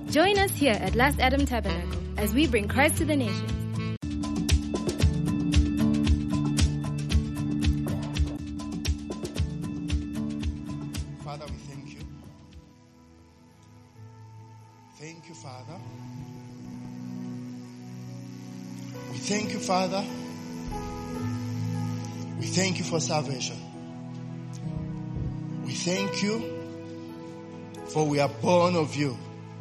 Join us here at Last Adam Tabernacle as we bring Christ to the nations. Father, we thank you. Thank you, Father. We thank you, Father. We thank you for salvation. We thank you for we are born of you.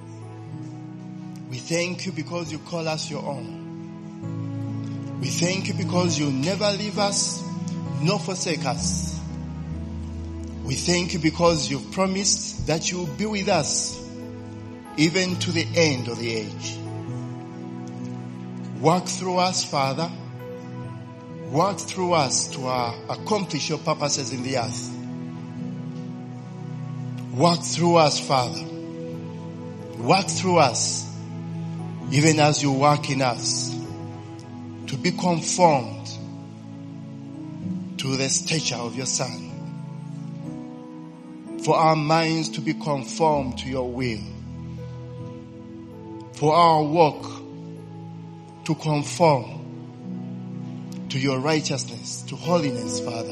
We thank you because you call us your own. We thank you because you never leave us nor forsake us. We thank you because you've promised that you will be with us even to the end of the age. Work through us, Father. Work through us to accomplish your purposes in the earth. Work through us, Father. Work through us, even as you work in us, to be conformed to the stature of your Son. For our minds to be conformed to your will. For our walk to conform to your righteousness, to holiness, Father.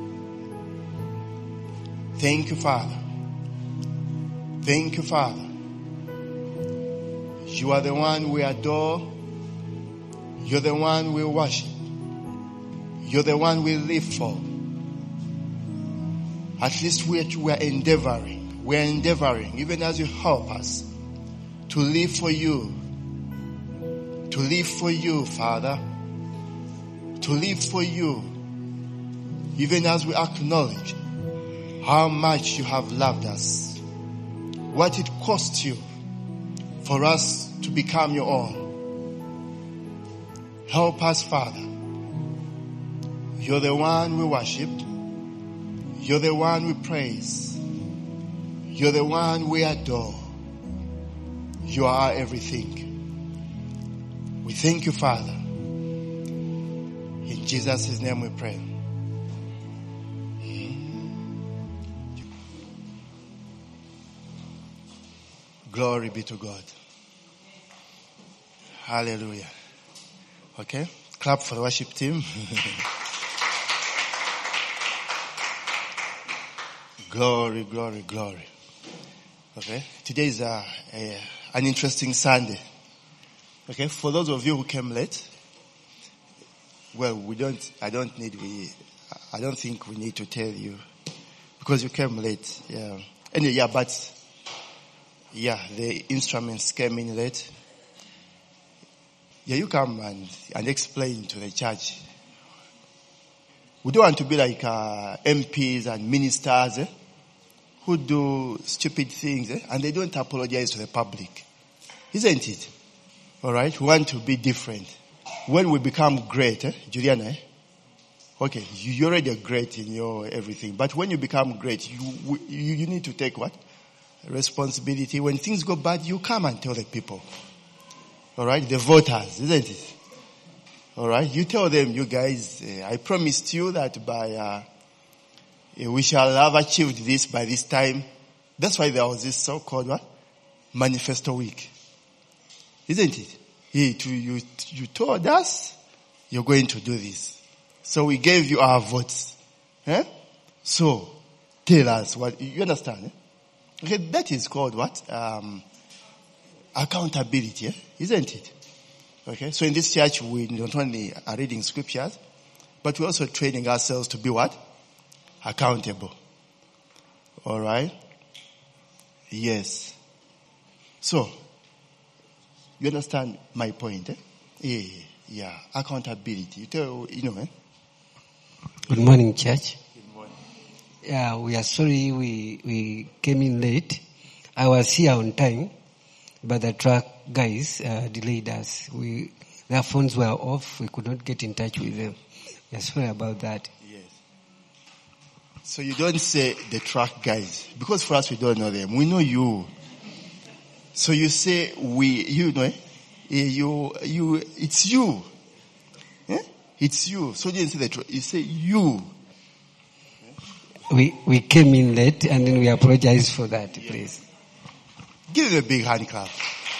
Thank you, Father. Thank you, Father. You are the one we adore. You're the one we worship. You're the one we live for. At least we're endeavoring. We're endeavoring, even as you help us, to live for you. To live for you, Father. To live for you, even as we acknowledge how much you have loved us. What it cost you for us to become your own. Help us, Father. You're the one we worship. You're the one we praise. You're the one we adore. You are our everything. We thank you, Father. In Jesus' name we pray. Glory be to God. Hallelujah. Okay, clap for the worship team. Glory, glory, glory. Okay, today is an interesting Sunday. Okay, for those of you who came late, well, I don't think we need to tell you because you came late. Yeah. Anyway, the instruments came in late. Yeah, you come and explain to the church. We don't want to be like MPs and ministers who do stupid things and they don't apologize to the public. Isn't it? All right? We want to be different. When we become great, Juliana, okay, you're already great in your everything. But when you become great, you need to take what? Responsibility. When things go bad, you come and tell the people. All right? The voters, isn't it? All right? You tell them, you guys, I promised you that by, we shall have achieved this by this time. That's why there was this so-called what? Manifesto week. Isn't it? You told us you're going to do this. So we gave you our votes. So, tell us what, you understand? Okay, that is called what? Accountability, isn't it? Okay, so in this church we not only are reading scriptures, but we're also training ourselves to be what? Accountable. Alright? Yes. So, you understand my point, Yeah, accountability. Good morning, church. Good morning. Yeah, we are sorry we came in late. I was here on time, but the truck guys delayed us. Their phones were off. We could not get in touch with them. We are sorry about that. Yes. So you don't say the truck guys, because for us we don't know them. We know you. So you say it's you. It's you. So you didn't say the truck. You say you. We came in late and then we apologize for that, please. Give it a big hand clap.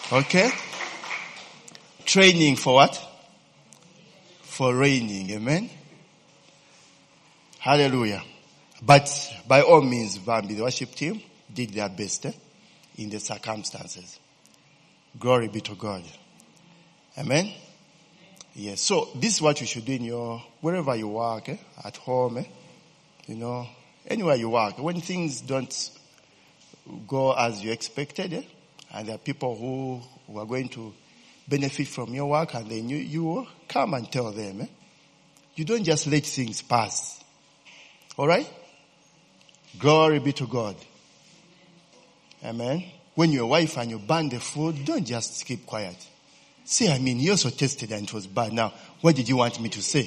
Okay? Training for what? For reigning. Amen? Hallelujah. But by all means, Bambi, the worship team did their best in the circumstances. Glory be to God. Amen? Yes. So this is what you should do in wherever you work, at home, anywhere you work. When things don't go as you expected, and there are people who are going to benefit from your work, and then you come and tell them. You don't just let things pass. All right? Glory be to God. Amen. When your wife and you burn the food, don't just keep quiet. Say, you also tasted and it was bad. Now, what did you want me to say?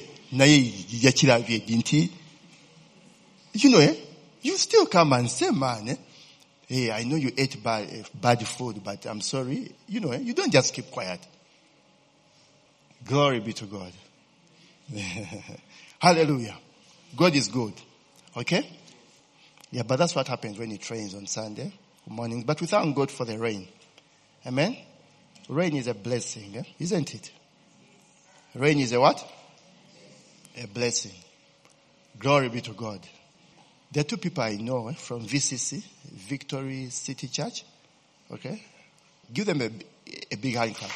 You still come and say, man, hey, I know you ate bad food, but I'm sorry. You don't just keep quiet. Glory be to God. Hallelujah. God is good. Okay? Yeah, but that's what happens when it rains on Sunday morning. But we thank God for the rain. Amen? Rain is a blessing, isn't it? Rain is a what? A blessing. Glory be to God. There are two people I know from VCC, Victory City Church. Okay? Give them a big hand clap.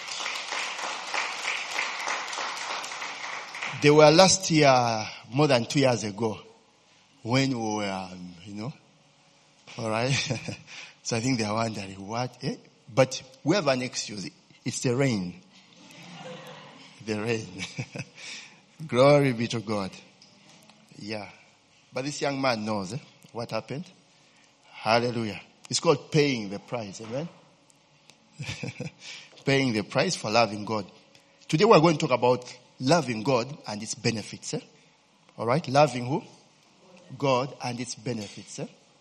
They were last year, more than 2 years ago, when we were, all right? So I think they're wondering what, But we have an excuse. It's the rain. The rain. Glory be to God. Yeah. But this young man knows what happened. Hallelujah. It's called paying the price. Amen. Paying the price for loving God. Today we're going to talk about loving God and its benefits. All right. Loving who? God and its benefits.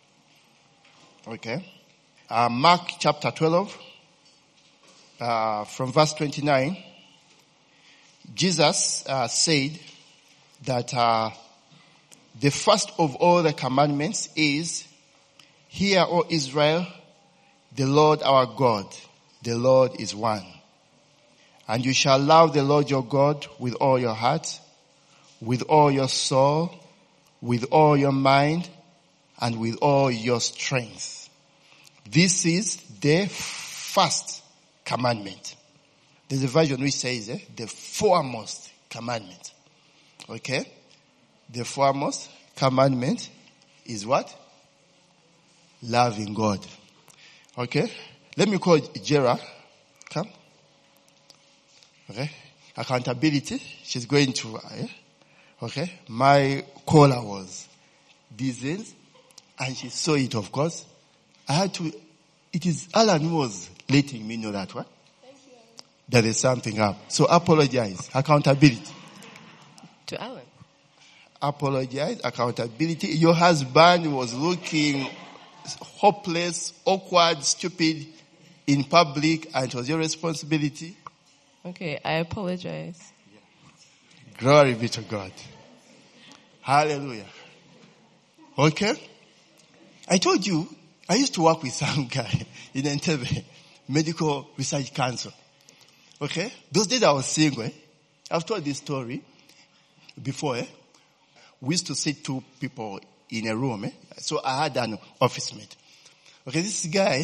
Okay. Mark chapter 12. From verse 29. Jesus said that the first of all the commandments is, "Hear, O Israel, the Lord our God, the Lord is one. And you shall love the Lord your God with all your heart, with all your soul, with all your mind, and with all your strength. This is the first commandment." There's a version which says the foremost commandment. Okay? The foremost commandment is what? Loving God. Okay? Let me call Jera. Come. Okay? Accountability. She's going to, okay? My caller was disease, and she saw it, of course. It is Alan who was letting me know that, what? There is something up. So apologize. Accountability. To Alan. Apologize. Accountability. Your husband was looking hopeless, awkward, stupid in public, and it was your responsibility. Okay, I apologize. Glory be to God. Hallelujah. Okay? I told you, I used to work with some guy in Entebbe Medical Research Council. Okay? Those days I was single. I've told this story before. We used to sit two people in a room. So I had an office mate. Okay, this guy,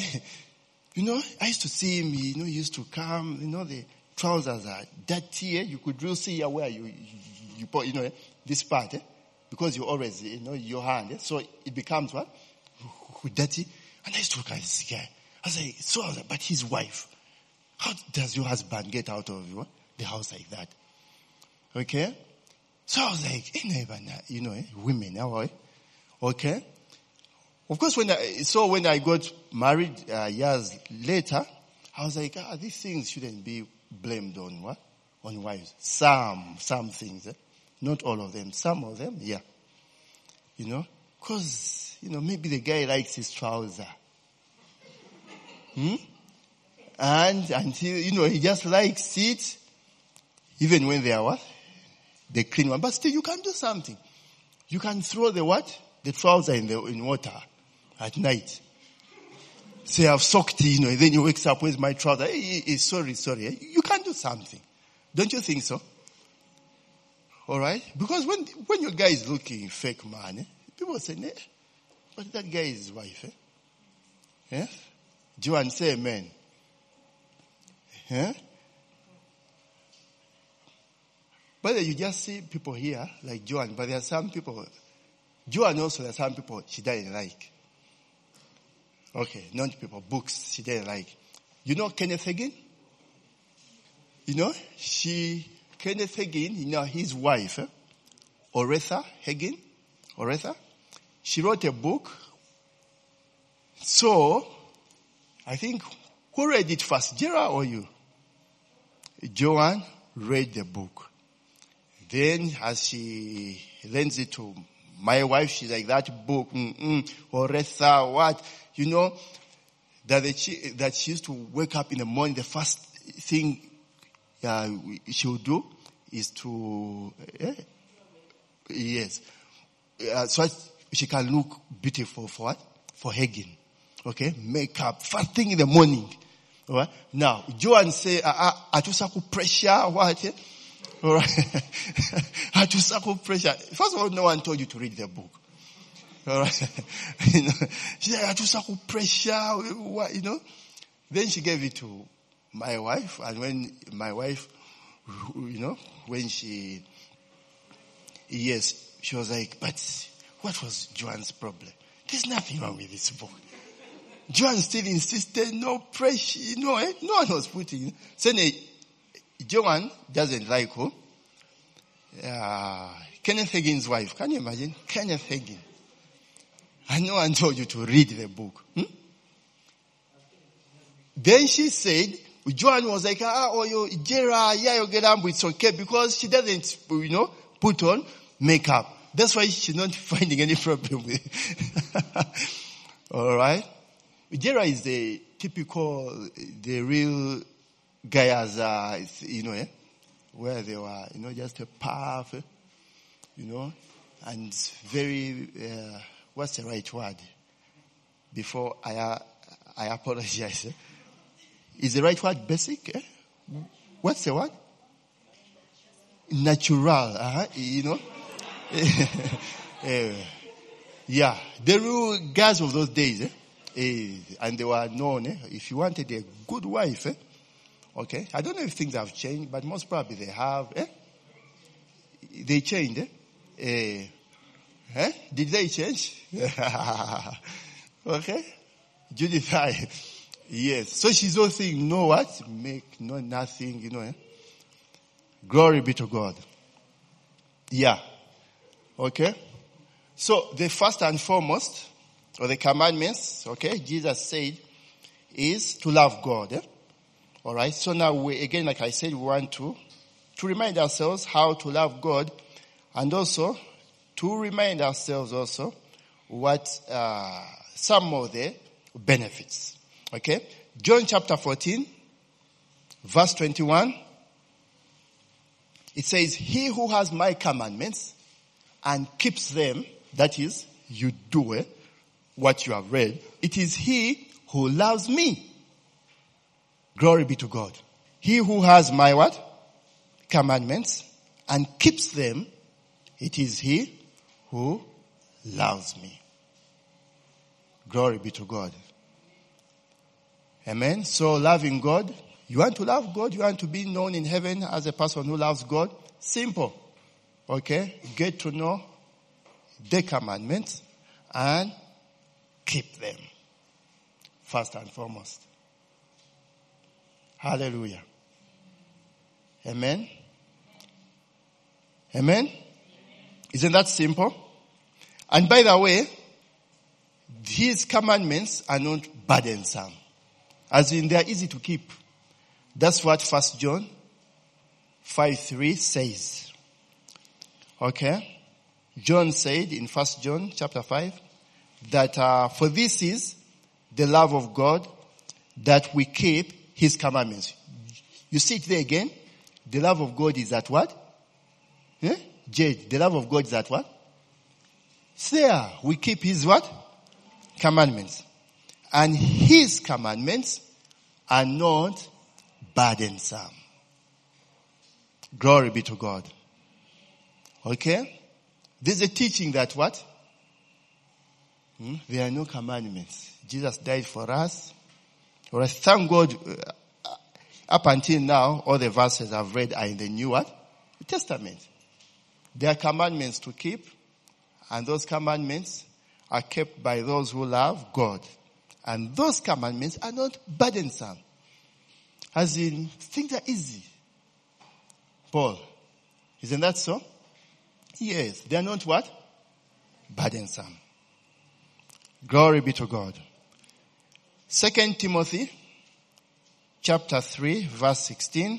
I used to see him, he used to come, the trousers are dirty. You could really see where you put, this part, because you always, your hand. So it becomes what? Dirty. And I used to look at this guy. I was like, but his wife. How does your husband get out of the house like that? Okay? So I was like, women, okay? Of course, when I got married years later, I was like, these things shouldn't be blamed on what? On wives. Some things, not all of them. Some of them, yeah. Because, maybe the guy likes his trouser. And until, he just likes it, even when they are what? The clean one. But still, you can do something. You can throw the what? The trouser in water at night. say I've soaked, and then he wakes up with my trouser. Hey, sorry. You can do something. Don't you think so? All right? Because when your guy is looking fake man, people say, but that guy is his wife. Yeah? Joan, say amen. Yeah? But you just see people here like Joan, but there are some people, Joan also, there are some people she doesn't like. Okay, not people, books she doesn't like. You know Kenneth Hagin? Kenneth Hagin, his wife, Oretha Hagin, she wrote a book. So, I think, who read it first, Gerard or you? Joan read the book. Then, as she lends it to my wife, she's like, that book, Oretha, what? That she used to wake up in the morning, the first thing she would do is to, so she can look beautiful for what? For Hagin. Okay? Makeup. First thing in the morning. Alright? Now, Joan say, atusaku pressure, what? Alright? Atusaku pressure. First of all, no one told you to read the book. Alright? She said, atusaku pressure, what, Then she gave it to my wife, and when my wife, when she was like, but what was Joan's problem? There's nothing wrong with this book. Joan still insisted, no pressure, no one was putting. So Joan doesn't like who? Kenneth Hagin's wife. Can you imagine? Kenneth Hagin. And no one told you to read the book. Then she said, Joan was like, Gerard, it's okay, because she doesn't, put on makeup. That's why she's not finding any problem with it. Alright? Gerard is the real guy as, where they were, just a puff, and very, what's the right word? Before I apologize. Is the right word basic? What's the word? Natural. Yeah. The real guys of those days, and they were known, if you wanted a good wife, okay. I don't know if things have changed, but most probably they have, They changed, Did they change? Okay. Judith, yes. So she's all saying, no what? Make no nothing, Glory be to God. Yeah. Okay. So the first and foremost, or the commandments, okay, Jesus said, is to love God. Alright. So now again, like I said, we want to remind ourselves how to love God, and also to remind ourselves also what, some of the benefits. Okay. John chapter 14, verse 21. It says, he who has my commandments and keeps them, that is, you do what you have read, it is he who loves me. Glory be to God. He who has my what? Commandments and keeps them, it is he who loves me. Glory be to God. Amen. So loving God, you want to love God, you want to be known in heaven as a person who loves God. Simple. Okay. Get to know the commandments and keep them. First and foremost. Hallelujah. Amen. Amen. Isn't that simple? And by the way, his commandments are not burdensome. As in, they are easy to keep. That's what 1 John 5:3 says. Okay? John said in 1 John chapter 5 that for this is the love of God, that we keep his commandments. You see it there again? The love of God is that what? Jade, the love of God is that what? It's there. We keep his what? Commandments. and his commandments are not burdensome. Glory be to God. Okay? This is a teaching that what? There are no commandments. Jesus died for us. All right, thank God. Up until now, all the verses I've read are in the New what? Testament. There are commandments to keep, and those commandments are kept by those who love God. And those commandments are not burdensome. As in, things are easy. Paul, isn't that so? Yes, they are not what? Burdensome. Glory be to God. 2 Timothy chapter 3 verse 16.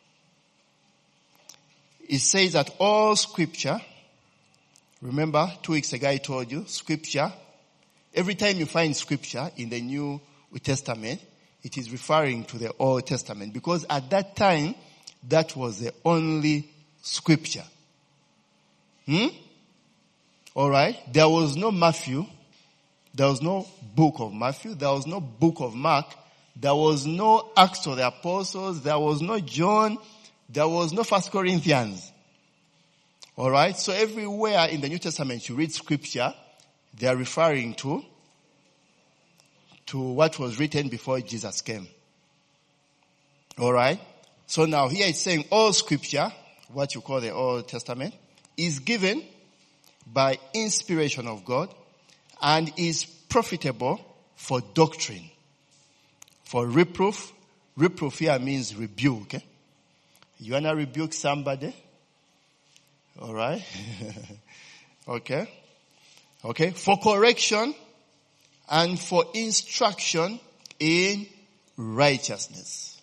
It says that all scripture, remember 2 weeks ago I told you, scripture, every time you find scripture in the New Testament, it is referring to the Old Testament, because at that time, that was the only scripture. Alright? There was no Matthew. There was no book of Matthew. There was no book of Mark. There was no Acts of the Apostles. There was no John. There was no 1 Corinthians. Alright? So everywhere in the New Testament you read scripture, they are referring to what was written before Jesus came. Alright? So now here it's saying all scripture, what you call the Old Testament, is given by inspiration of God and is profitable for doctrine, for reproof. Reproof here means rebuke. Eh? You want to rebuke somebody? Alright? Okay. Okay. For correction and for instruction in righteousness.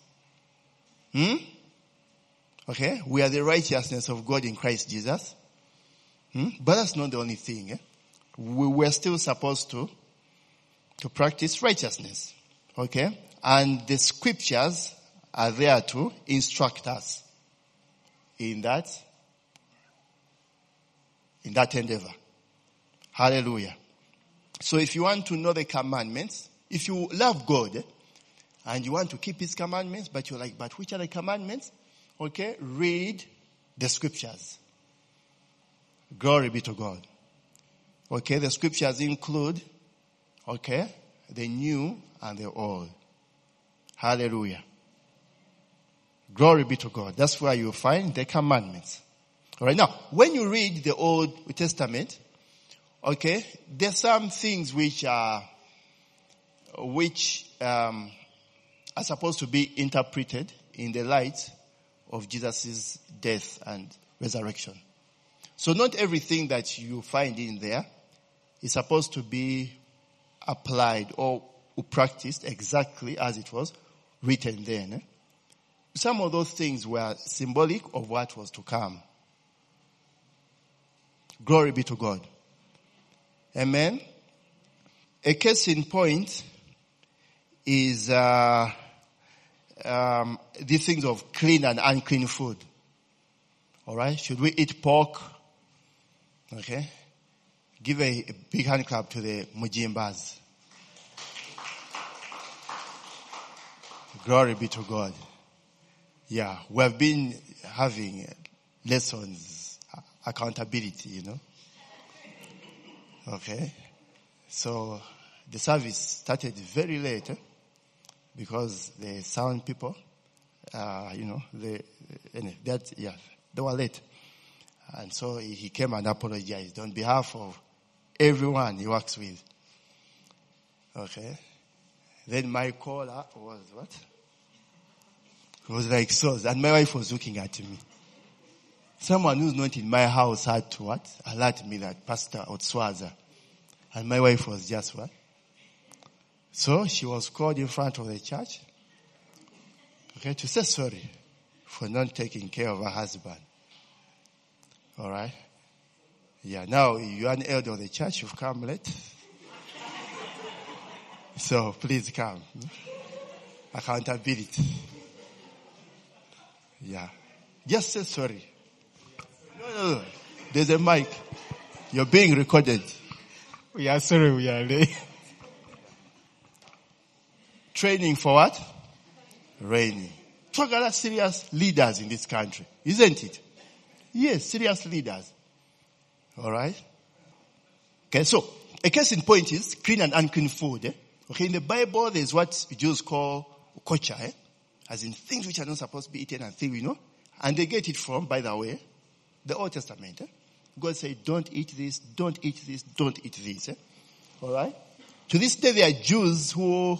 Okay. We are the righteousness of God in Christ Jesus. But that's not the only thing. Eh? We're still supposed to practice righteousness. Okay. And the scriptures are there to instruct us in that endeavor. Hallelujah. So if you want to know the commandments, if you love God and you want to keep his commandments, but you're like, but which are the commandments? Okay, read the scriptures. Glory be to God. Okay, the scriptures include, okay, the new and the old. Hallelujah. Glory be to God. That's where you find the commandments. Alright, now, when you read the Old Testament, okay, there's some things which are supposed to be interpreted in the light of Jesus' death and resurrection. So not everything that you find in there is supposed to be applied or practiced exactly as it was written then. Some of those things were symbolic of what was to come. Glory be to God. Amen. A case in point is the things of clean and unclean food. Alright? Should we eat pork? Okay. Give a big hand clap to the Mujimbas. Glory be to God. Yeah, we have been having lessons, accountability, you know. Okay. So the service started very late because the sound people, they were late. And so he came and apologized on behalf of everyone he works with. Okay. Then my caller was what? It was like so. And my wife was looking at me. Someone who's not in my house had to what? Alert me that Pastor Otswaza. And my wife was just what? So she was called in front of the church. Okay, to say sorry for not taking care of her husband. Alright? Yeah, now you're an elder of the church, you've come late. So please come. Accountability. Yeah. Just say sorry. No. There's a mic. You're being recorded. We are sorry we are late. Training for what? Reigning. Talk about serious leaders in this country, isn't it? Yes, serious leaders. Alright? Okay, so, a case in point is clean and unclean food. Okay, in the Bible, there's what Jews call kocha, as in things which are not supposed to be eaten and things, and they get it from, by the way, the Old Testament. God said, don't eat this, don't eat this, don't eat this. Alright? To this day, there are Jews who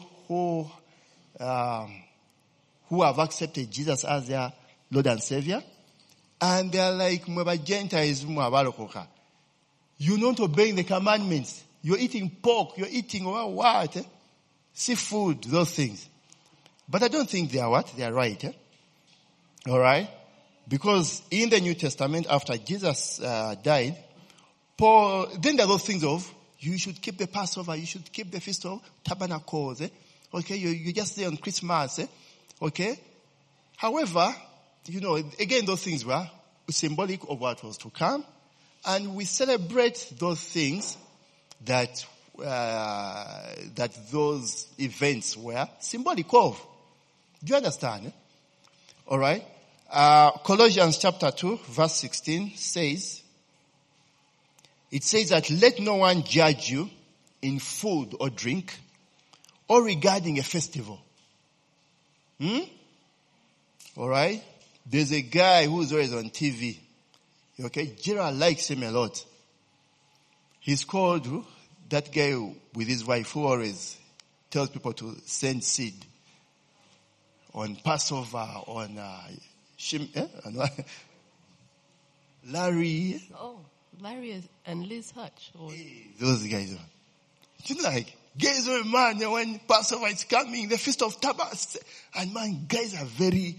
have accepted Jesus as their Lord and Savior. And they are like, Gentiles, you're not obeying the commandments. You're eating pork, you're eating what? Seafood, those things. But I don't think they are what? They are right. Alright? Because in the New Testament, after Jesus died, Paul, then there are those things of, you should keep the Passover, you should keep the Feast of Tabernacles. Okay, you just say on Christmas. Okay? However, again, those things were symbolic of what was to come. And we celebrate those things that those events were symbolic of. Do you understand? Alright? Colossians chapter 2, verse 16 says, it says that let no one judge you in food or drink or regarding a festival. Alright? There's a guy who's always on TV. Okay? Gerald likes him a lot. He's called that guy with his wife who always tells people to send seed on Passover, on Larry. Oh, Larry and Liz Hutch. Those guys. Guys are man, when Passover is coming, the Feast of Tabernacles, and man, guys are very,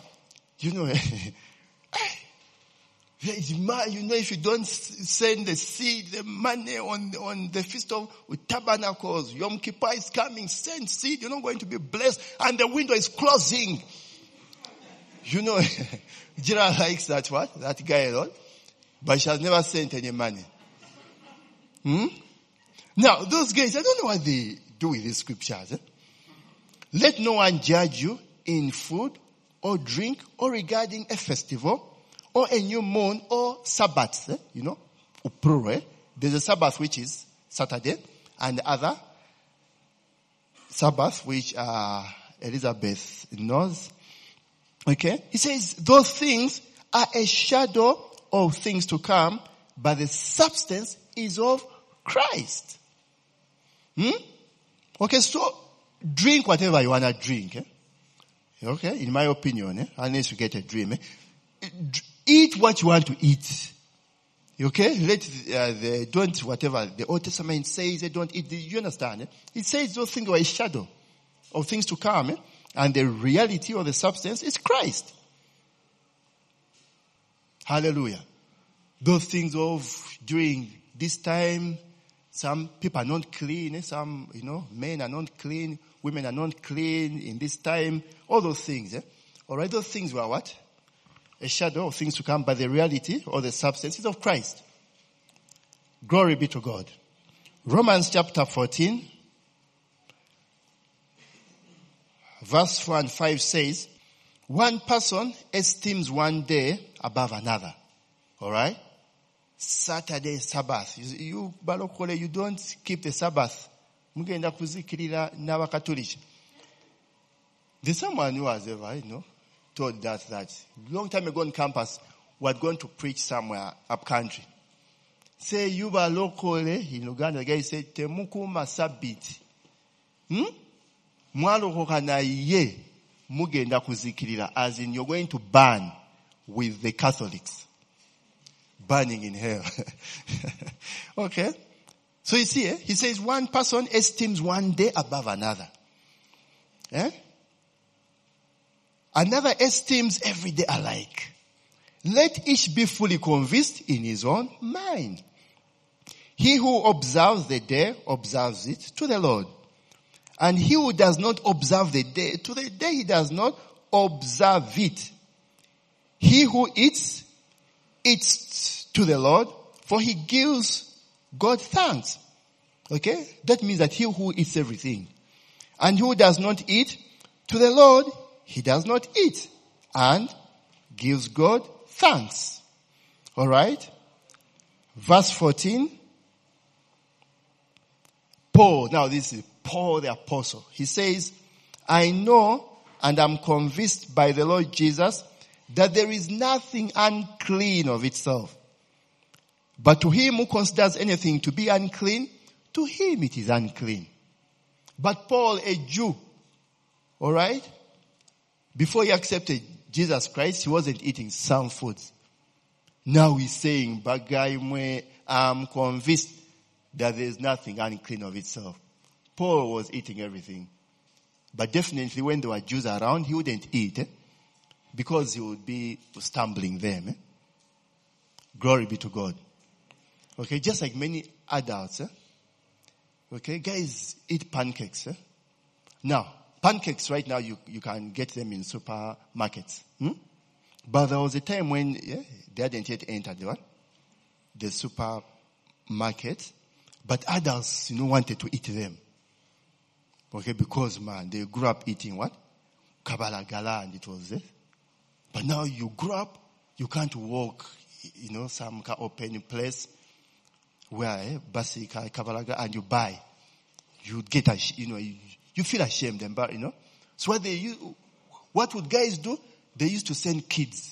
if you don't send the seed, the money on the Feast of Tabernacles, Yom Kippur is coming, send seed, you're not going to be blessed, and the window is closing. Gerald likes that guy a lot, but she has never sent any money. Now, those guys, I don't know what they do with these scriptures. Let no one judge you in food or drink or regarding a festival or a new moon or Sabbath. There's a Sabbath which is Saturday and the other Sabbath which Elizabeth knows. Okay? He says those things are a shadow of things to come, but the substance is of Christ. Okay, so drink whatever you want to drink. Okay, in my opinion, unless you get a dream. Eat what you want to eat. Okay, don't whatever the Old Testament says, they don't eat. You understand? It says those things are a shadow of things to come, and the reality or the substance is Christ. Hallelujah. Those things of during this time, some people are not clean, some, men are not clean, women are not clean in this time, all those things. Alright, those things were what? A shadow of things to come, but the reality or the substance is of Christ. Glory be to God. Romans chapter 14, verse 4 and 5 says, one person esteems one day above another. Alright? Saturday, Sabbath. You balokole, you don't keep the Sabbath. Mugenda kuzikirira n'abakatoliki. There's someone who has ever, told that long time ago on campus, we're going to preach somewhere up country. Say you balokole in Uganda. The guy said, "Temukuma sabiti." Mwalokoka na ye mugenda kuzikirira, as in you're going to burn with the Catholics. Burning in hell. Okay. So you see, he says one person esteems one day above another. Another esteems every day alike. Let each be fully convinced in his own mind. He who observes the day observes it to the Lord. And he who does not observe the day, to the day he does not observe it. He who eats to the Lord, for he gives God thanks. Okay? That means that he who eats everything. And who does not eat, to the Lord he does not eat, and gives God thanks. Alright? Verse 14. Paul, now this is Paul the apostle. He says, I know and am convinced by the Lord Jesus that there is nothing unclean of itself. But to him who considers anything to be unclean, to him it is unclean. But Paul, a Jew, alright, before he accepted Jesus Christ, he wasn't eating some foods. Now he's saying, Bagay, I'm convinced that there is nothing unclean of itself. Paul was eating everything. But definitely when there were Jews around, he wouldn't eat, because he would be stumbling them. Glory be to God. Okay, just like many adults. Okay, guys eat pancakes. Now, pancakes right now, you can get them in supermarkets. But there was a time when they hadn't yet entered the supermarket. But adults, wanted to eat them. Okay, because man, they grew up eating what? Kabalagala, and it was it. But now you grew up, you can't walk, some open place where basika kabalaga, and you buy. You get you feel ashamed, but So what would guys do? They used to send kids.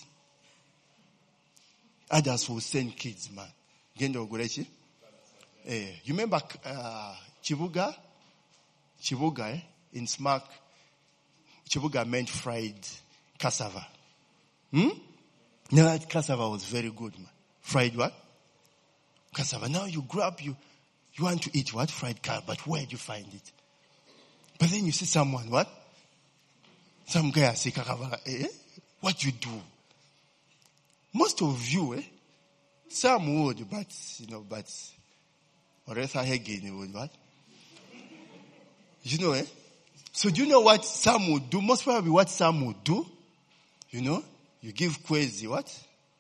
Adults will send kids, man. Gendo Gurechi. You remember Chibuga? Chibuga, in Smack, Chibuga meant fried cassava. Now that cassava was very good, man. Fried what? Cassava. Now you grew up, you want to eat what? Fried cassava, but where do you find it? But then you see someone, what? Some guy say, what you do? Most of you, some would, but, Oretha Hagin would what? So do you know what some would do? Most probably what some would do, you give Kwezi what?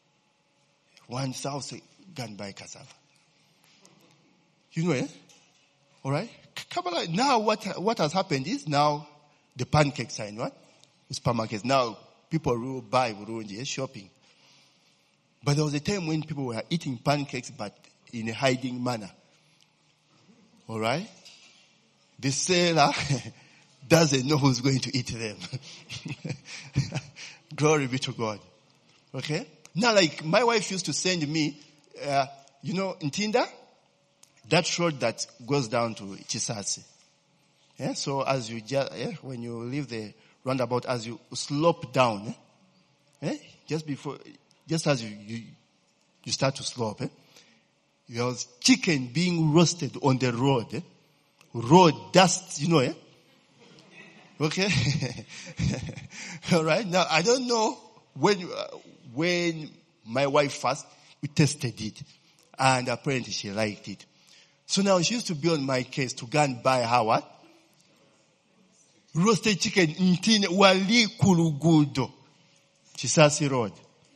1,000 gun by cassava. Alright? Now what has happened is now the pancakes are in what? Supermarkets. Now people will buy shopping. But there was a time when people were eating pancakes but in a hiding manner. Alright? The seller doesn't know who's going to eat them. Glory be to God. Okay? Now like my wife used to send me, in Tinder, that road that goes down to Chisasi. Yeah, so as you when you leave the roundabout, as you slope down, just as you start to slope, there was chicken being roasted on the road. Road dust, Okay? Alright, now I don't know when my wife first, we tested it. And apparently she liked it. So now she used to be on my case to go and buy her what? Roasted chicken in wali kulugudo. Chisasi Road.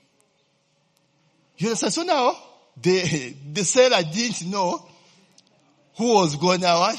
You understand? So now, the seller didn't know who was going out.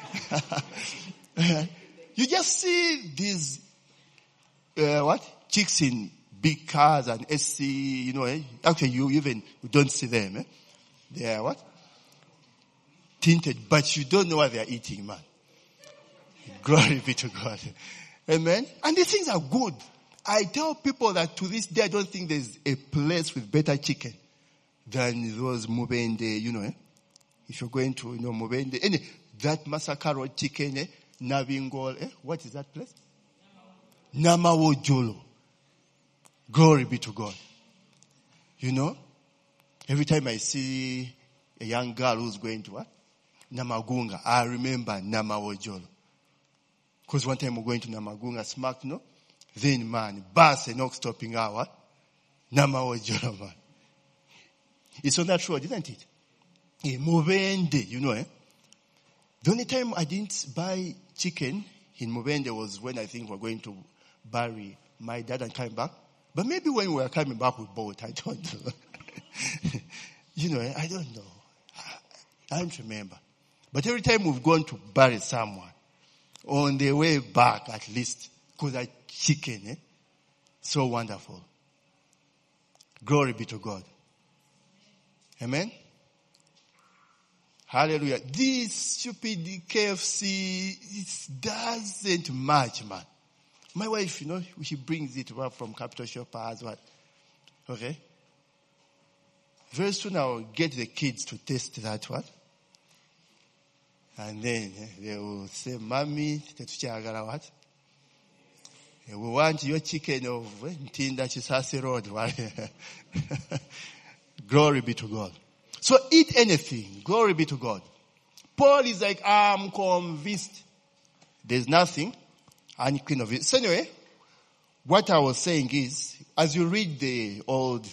You just see these, chicks in big cars and SC, actually you don't see them. They are what? Tinted, but you don't know what they are eating, man. Glory be to God. Amen. And these things are good. I tell people that to this day I don't think there's a place with better chicken than those Mubende, If you're going to, Mubende, that Massacre Road chicken, Navingol, what is that place? Namawo Jolo. Glory be to God. Every time I see a young girl who's going to what? Namagunga, I remember Namawo Jolo. Because one time we're going to Namagunga, smack, then man, bus and not stopping our Namawo Jolo, man. It's on that road, isn't it? Mubende, The only time I didn't buy chicken in Mubende was when I think we're going to bury my dad and come back. But maybe when we were coming back with boat, I don't know. I don't know. I don't remember. But every time we've gone to bury someone, On the way back, at least, because that chicken, so wonderful. Glory be to God. Amen. Hallelujah. This stupid KFC, it doesn't match, man. My wife, she brings it from Capital Shopper as well. Okay? Very soon I'll get the kids to taste that one. And then they will say, Mommy, what? We want your chicken of Ntinda Chisasi Road. Glory be to God. So eat anything. Glory be to God. Paul is like, I'm convinced there's nothing unclean of it. So anyway, what I was saying is, as you read the Old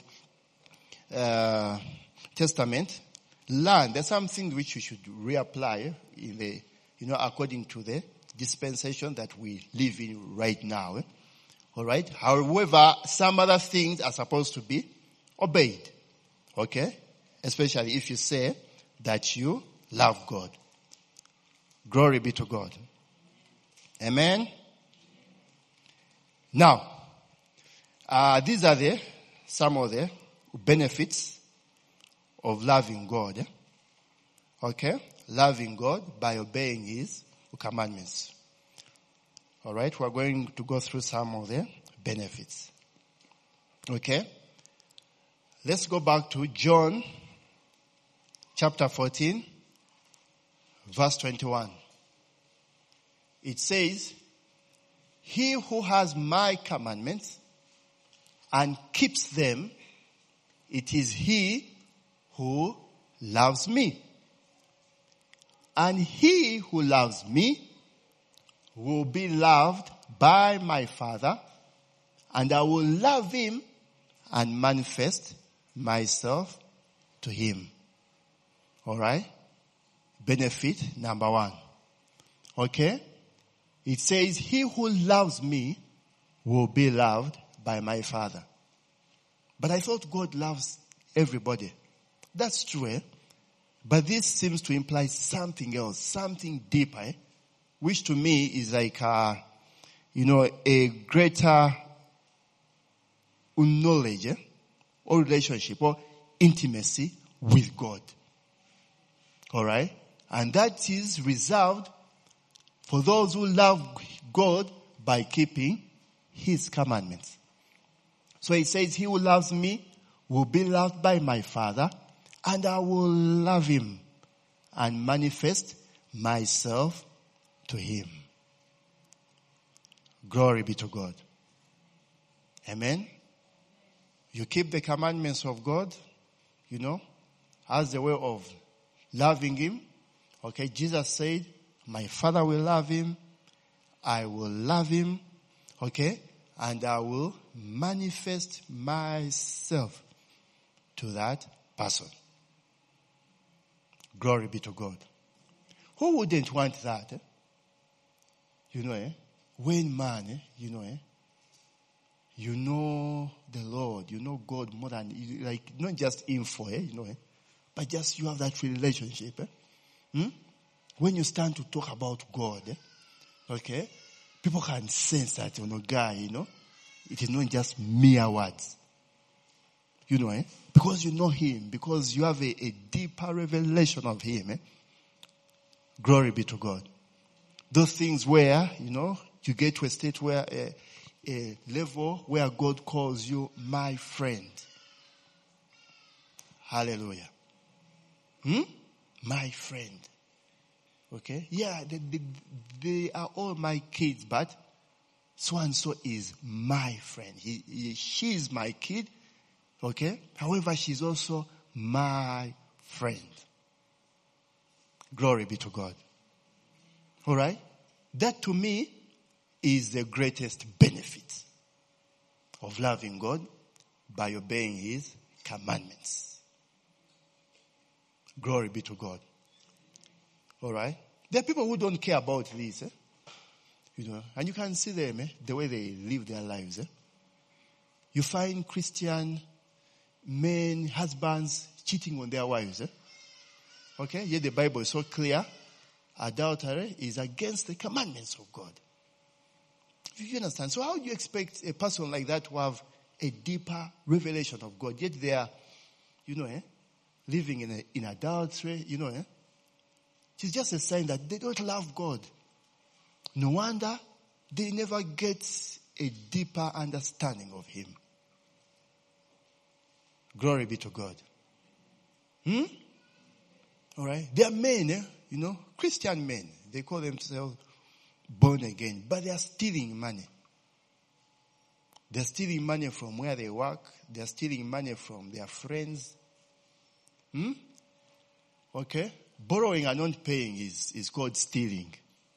Testament, there's something which you should reapply in the, according to the dispensation that we live in right now. All right. However, some other things are supposed to be obeyed. Okay. Especially if you say that you love God. Glory be to God. Amen. Now, these are some of the benefits of loving God. Okay? Loving God by obeying His commandments. Alright? We're going to go through some of the benefits. Okay? Let's go back to John chapter 14, verse 21. It says, He who has my commandments and keeps them, it is he who loves me. And he who loves me will be loved by my Father, and I will love him and manifest myself to him. Alright? Benefit number 1. Okay? It says, he who loves me will be loved by my Father. But I thought God loves everybody. That's true, eh? But this seems to imply something else, something deeper, which to me is like, a greater knowledge, or relationship, or intimacy with God. Alright? And that is reserved for those who love God by keeping His commandments. So it says, he who loves me will be loved by my Father, and I will love him and manifest myself to him. Glory be to God. Amen. You keep the commandments of God, as the way of loving him. Okay, Jesus said, my Father will love him, I will love him, okay, and I will manifest myself to that person. Glory be to God. Who wouldn't want that? When man, you know the Lord, you know God more than, not just info, but just you have that relationship. When you stand to talk about God, okay, people can sense that, guy, it is not just mere words. Because you know him, because you have a deeper revelation of him. Glory be to God. Those things where, you get to a state where, a level where God calls you my friend. Hallelujah. My friend. Okay? Yeah, they are all my kids, but so-and-so is my friend. She is my kid. Okay? However, she's also my friend. Glory be to God. Alright? That to me is the greatest benefit of loving God by obeying His commandments. Glory be to God. Alright? There are people who don't care about this. And you can see them, the way they live their lives. You find Christian men, husbands cheating on their wives. Okay? Yet the Bible is so clear. adultery is against the commandments of God. You understand? So how do you expect a person like that to have a deeper revelation of God? Yet they are, living in adultery, It's just a sign that they don't love God. No wonder they never get a deeper understanding of Him. Glory be to God. All right? They are men, Christian men. They call themselves born again, but they are stealing money. They're stealing money from where they work. They're stealing money from their friends. Okay? Borrowing and not paying is called stealing.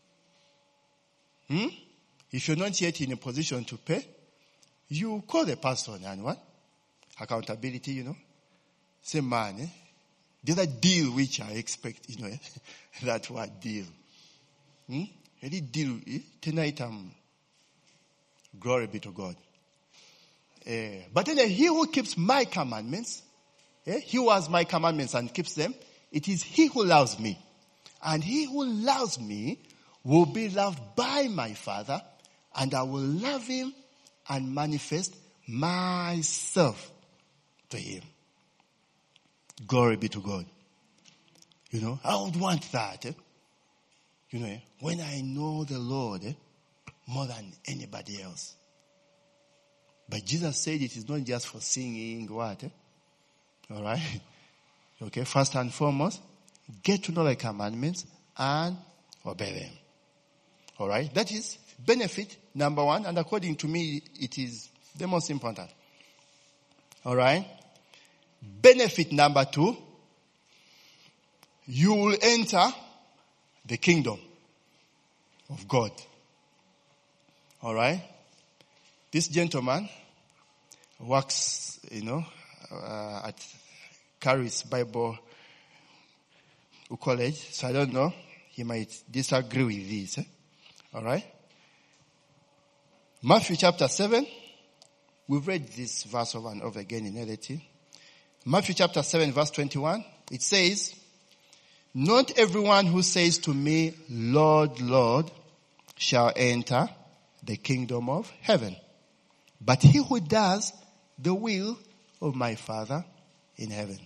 If you're not yet in a position to pay, you call the person and what? Accountability, Say, man, the other deal which I expect, that word deal. Any deal, tonight, glory be to God. But then he who keeps my commandments, he who has my commandments and keeps them, it is he who loves me. And he who loves me will be loved by my Father, and I will love him and manifest myself to him. Glory be to God. I would want that. When I know the Lord more than anybody else. But Jesus said it is not just for singing, what? All right? Okay, first and foremost, get to know the commandments and obey them. All right? That is benefit number one, and according to me, it is the most important. All right? Benefit number two, you will enter the kingdom of God. All right? This gentleman works, at Caris Bible College. So I don't know. He might disagree with this. All right? Matthew chapter 7. We've read this verse over and over again in LAT. Matthew chapter 7 verse 21. It says, not everyone who says to me, Lord, Lord, shall enter the kingdom of heaven, but he who does the will of my Father in heaven.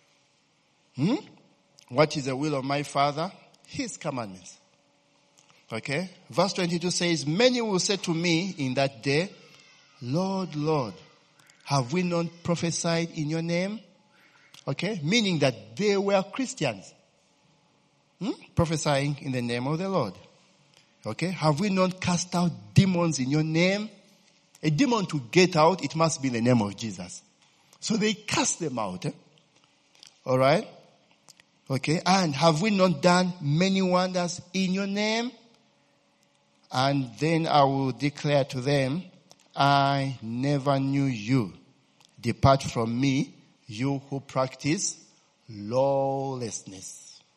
What is the will of my Father? His commandments. Okay. Verse 22 says, many will say to me in that day, Lord, Lord, have we not prophesied in your name? Okay. Meaning that they were Christians. Prophesying in the name of the Lord. Okay. Have we not cast out demons in your name? A demon to get out, it must be in the name of Jesus. So they cast them out. All right. Okay. And have we not done many wonders in your name? And then I will declare to them, I never knew you. Depart from me, you who practice lawlessness.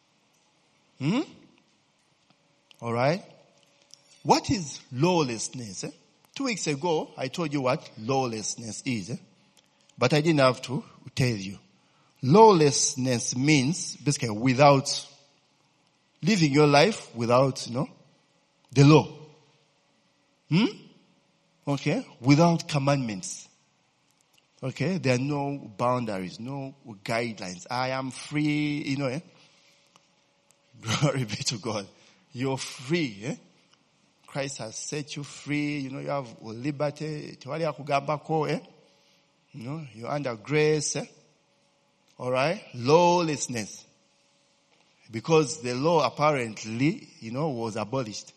All right. What is lawlessness? 2 weeks ago, I told you what lawlessness is. But I didn't have to tell you. Lawlessness means basically without living your life without, the law. Okay. Without commandments. Okay. There are no boundaries, no guidelines. I am free, Glory be to God. You're free. Christ has set you free. You have liberty. You're under grace. All right. Lawlessness. Because the law apparently, was abolished.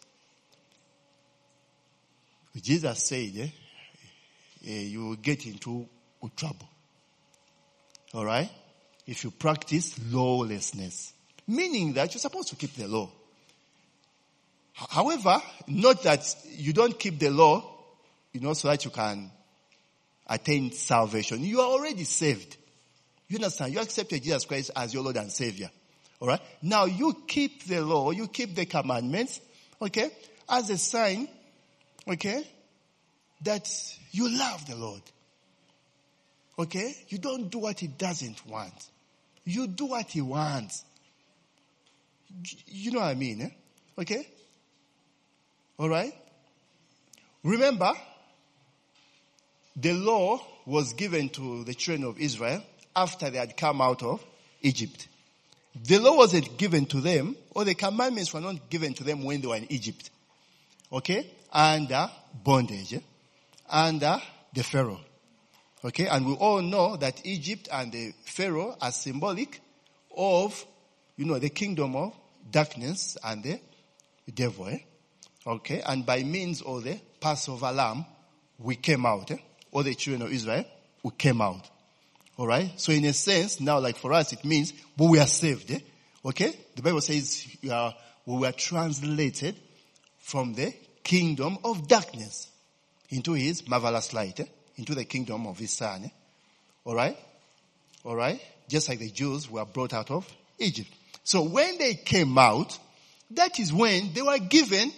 Jesus said, you will get into trouble. All right. If you practice lawlessness. Meaning that you're supposed to keep the law. However, not that you don't keep the law, so that you can attain salvation. You are already saved. You understand? You accepted Jesus Christ as your Lord and Savior. Alright? Now you keep the law, you keep the commandments, okay, as a sign, okay, that you love the Lord. Okay? You don't do what He doesn't want. You do what He wants. You know what I mean, eh? Okay? Alright? Remember, the law was given to the children of Israel after they had come out of Egypt. The law wasn't given to them, or the commandments were not given to them when they were in Egypt. Okay? Under bondage. Under the Pharaoh. Okay? And we all know that Egypt and the Pharaoh are symbolic of, the kingdom of darkness and the devil. Eh? Okay? And by means of the Passover lamb, we came out. All the children of Israel, we came out. Alright? So in a sense, now like for us, it means we are saved. Eh? Okay? The Bible says we were translated from the kingdom of darkness into his marvelous light. Into the kingdom of his son. Alright? Alright? Just like the Jews were brought out of Egypt. So when they came out, that is when they were given,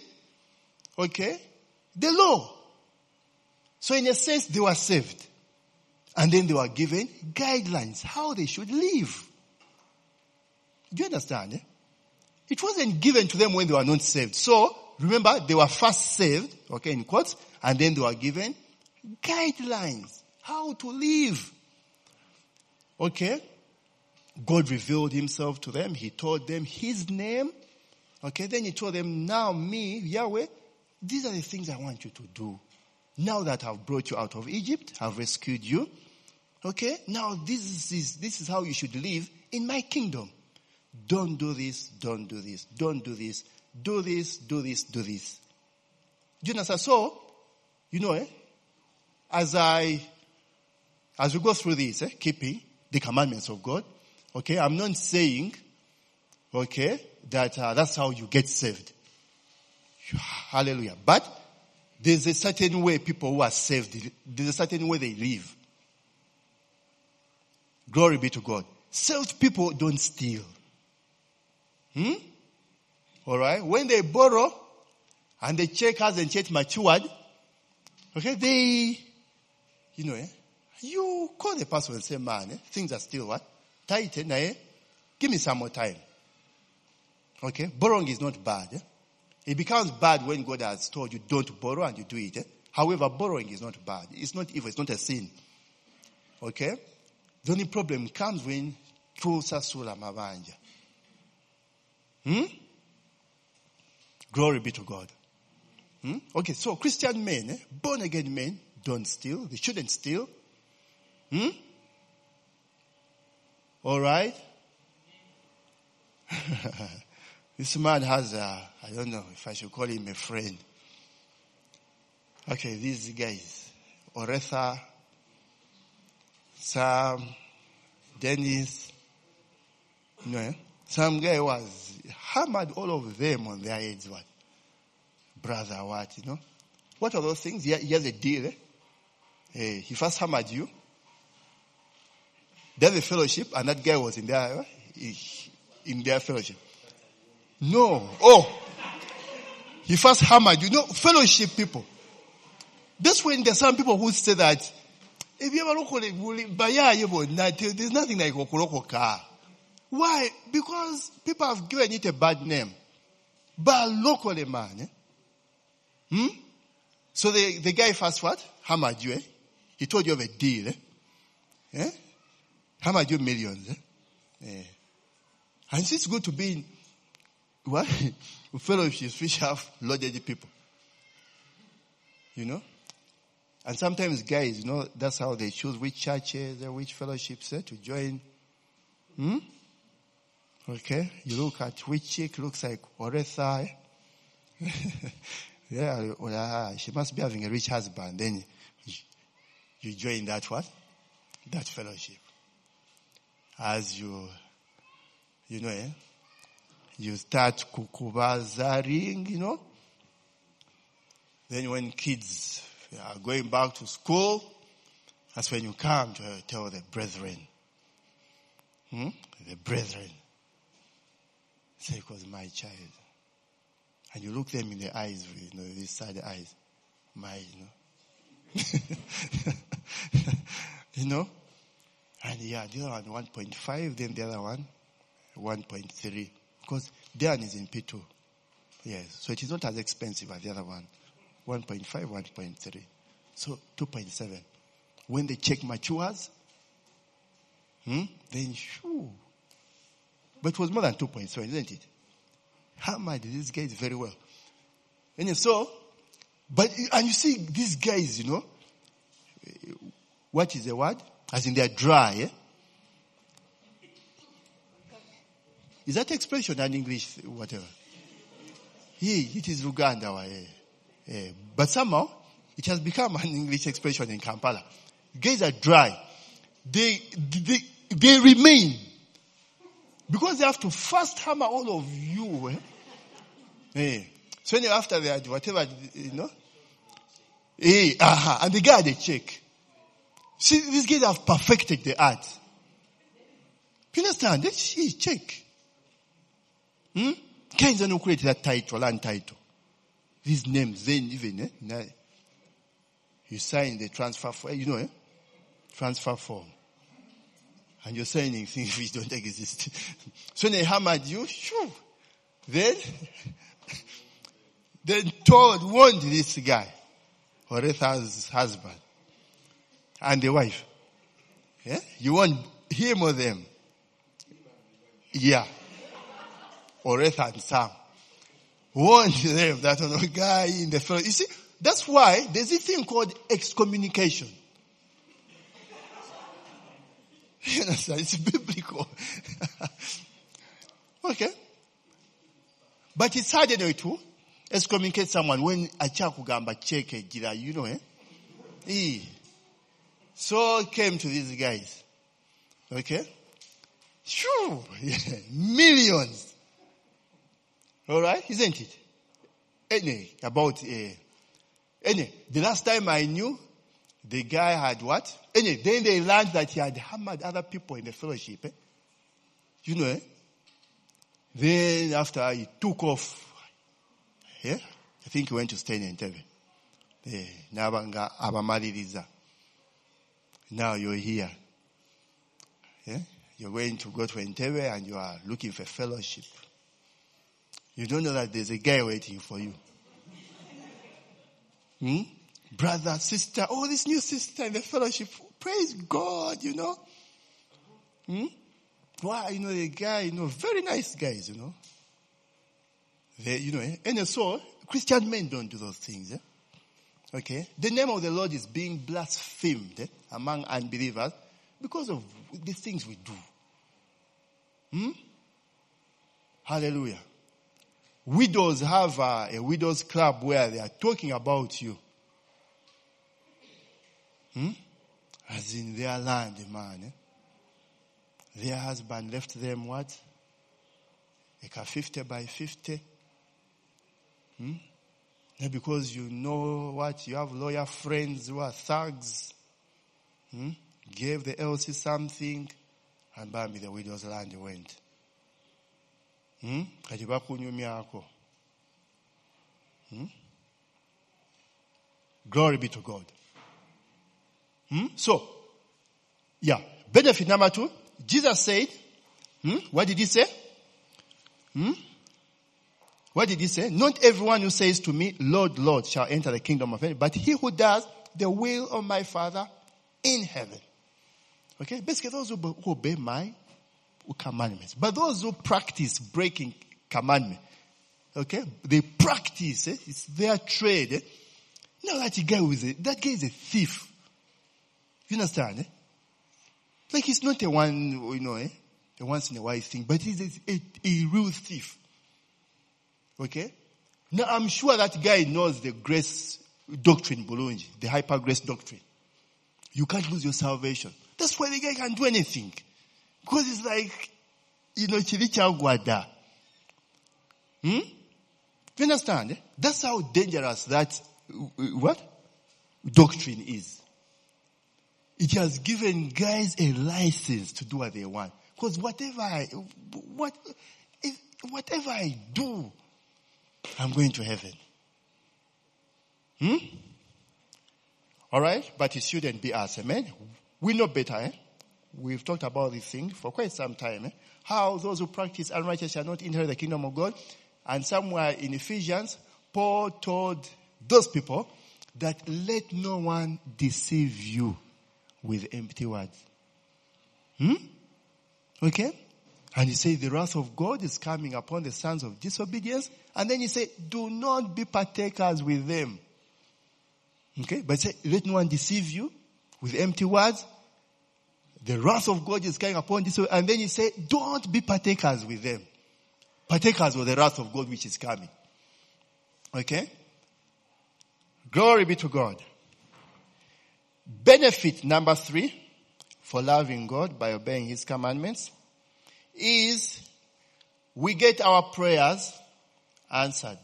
the law. So in a sense, they were saved. And then they were given guidelines, how they should live. Do you understand? It wasn't given to them when they were not saved. So, remember, they were first saved, in quotes, and then they were given guidelines, how to live. Okay? God revealed himself to them. He told them his name. Okay? Then he told them, now me, Yahweh, these are the things I want you to do. Now that I've brought you out of Egypt, I've rescued you. Okay? Now this is how you should live in my kingdom. Don't do this, don't do this, don't do this, do this, do this, do this. Do you understand? So, as we go through this, keeping the commandments of God, I'm not saying, that that's how you get saved. Hallelujah. But there's a certain way people who are saved, there's a certain way they live. Glory be to God. Saved people don't steal. Alright? When they borrow and the check hasn't yet matured, they, you call the person and say, man, things are still what? Tight, give me some more time. Borrowing is not bad. It becomes bad when God has told you don't borrow and you do it. However, borrowing is not bad. It's not evil. It's not a sin. Okay? The only problem comes when sasula mabanja. Glory be to God. Okay, so Christian men, born again men, don't steal. They shouldn't steal. Alright? This man has I don't know if I should call him a friend. Okay, these guys, Oretha, Sam, Dennis, some guy was hammered all of them on their heads. What? Brother, what, What are those things? He has a deal. He first hammered you. There's a fellowship, and that guy was in their fellowship. No. Oh. He first hammered you. Fellowship people. That's when there's some people who say that if you ever there's nothing like a car. Why? Because people have given it a bad name. But locally, man. So the guy first what? Hammered you, He told you of a deal, Hammered you millions, And it's good to be in what? Fellowships which have loaded people. And sometimes guys, that's how they choose which churches and which fellowships to join. Okay? You look at which chick looks like Oretha. Yeah, she must be having a rich husband. Then you join that what? That fellowship. As you start kukubazaring, Then when kids are going back to school, that's when you come to tell the brethren. The brethren. Say, it was my child. And you look them in the eyes, these side eyes. And the other one 1.5, then the other one 1.3. Because Dean is in P2. Yes. So it is not as expensive as the other one. 1.5, 1.3. So 2.7. When the check matures, then shoo. But it was more than 2.7, isn't it? Hammered these guys very well. And so, and you see these guys, what is the word? As in they are dry, eh? Is that expression in English, whatever? Yeah, it is Uganda. But somehow, it has become an English expression in Kampala. Guys are dry. They remain. Because they have to first hammer all of you. So anyway, after that, whatever, and the guy they check. See, these guys have perfected the art. You understand? Let's check. Guys don't create that title, land title. These names, then even, you sign the transfer form, transfer form. And you're signing things which don't exist. So they hammered you, shoo. Then warned this guy, Oretha's husband, and the wife. Yeah? You want him or them? Yeah. Oretha and Sam. Warned them that a guy in the fellowship. You see, that's why there's a thing called excommunication. You understand? It's biblical. Okay. But it's hard anyway to excommunicate someone when achakugamba check So it came to these guys. Okay. Shoo! Millions. Alright, isn't it? The last time I knew, the guy had what? Then they learned that he had hammered other people in the fellowship. Then after he took off, I think he went to stay in Entebbe. Now you're here. You're going to go to Entebbe and you are looking for fellowship. You don't know that there's a guy waiting for you. Brother, sister, this new sister in the fellowship, praise God, Why, the guy, very nice guys, And so, Christian men don't do those things, Okay? The name of the Lord is being blasphemed among unbelievers because of the things we do. Hallelujah. Widows have a widows club where they are talking about you. As in their land, man. Their husband left them what? Like a 50 by 50. Because you know what? You have lawyer friends who are thugs. Gave the LC something. And bambi, the widow's land went. Glory be to God. So, benefit number 2. Jesus said, what did he say? What did he say? Not everyone who says to me, Lord, Lord, shall enter the kingdom of heaven, but he who does the will of my Father in heaven. Okay? Basically, those who obey my commandments. But those who practice breaking commandment, okay? They practice, it's their trade. No, that guy is a thief. You understand? Like he's not a once in a while thing, but he's a real thief. Okay? Now I'm sure that guy knows the grace doctrine, Bulungi, the hyper grace doctrine. You can't lose your salvation. That's why the guy can't do anything. Because it's like, chilicha guada. You understand? That's how dangerous that, doctrine is. It has given guys a license to do what they want. Because whatever I do, I'm going to heaven. Alright? But it shouldn't be us, amen? We know better, we've talked about this thing for quite some time. How those who practice unrighteousness shall not inherit the kingdom of God. And somewhere in Ephesians, Paul told those people that let no one deceive you with empty words. Okay? And he said the wrath of God is coming upon the sons of disobedience. And then he said, do not be partakers with them. Okay? But he said, let no one deceive you with empty words. The wrath of God is coming upon this. And then he said, don't be partakers with them. Partakers of the wrath of God which is coming. Okay? Glory be to God. Benefit number 3 for loving God by obeying his commandments is we get our prayers answered.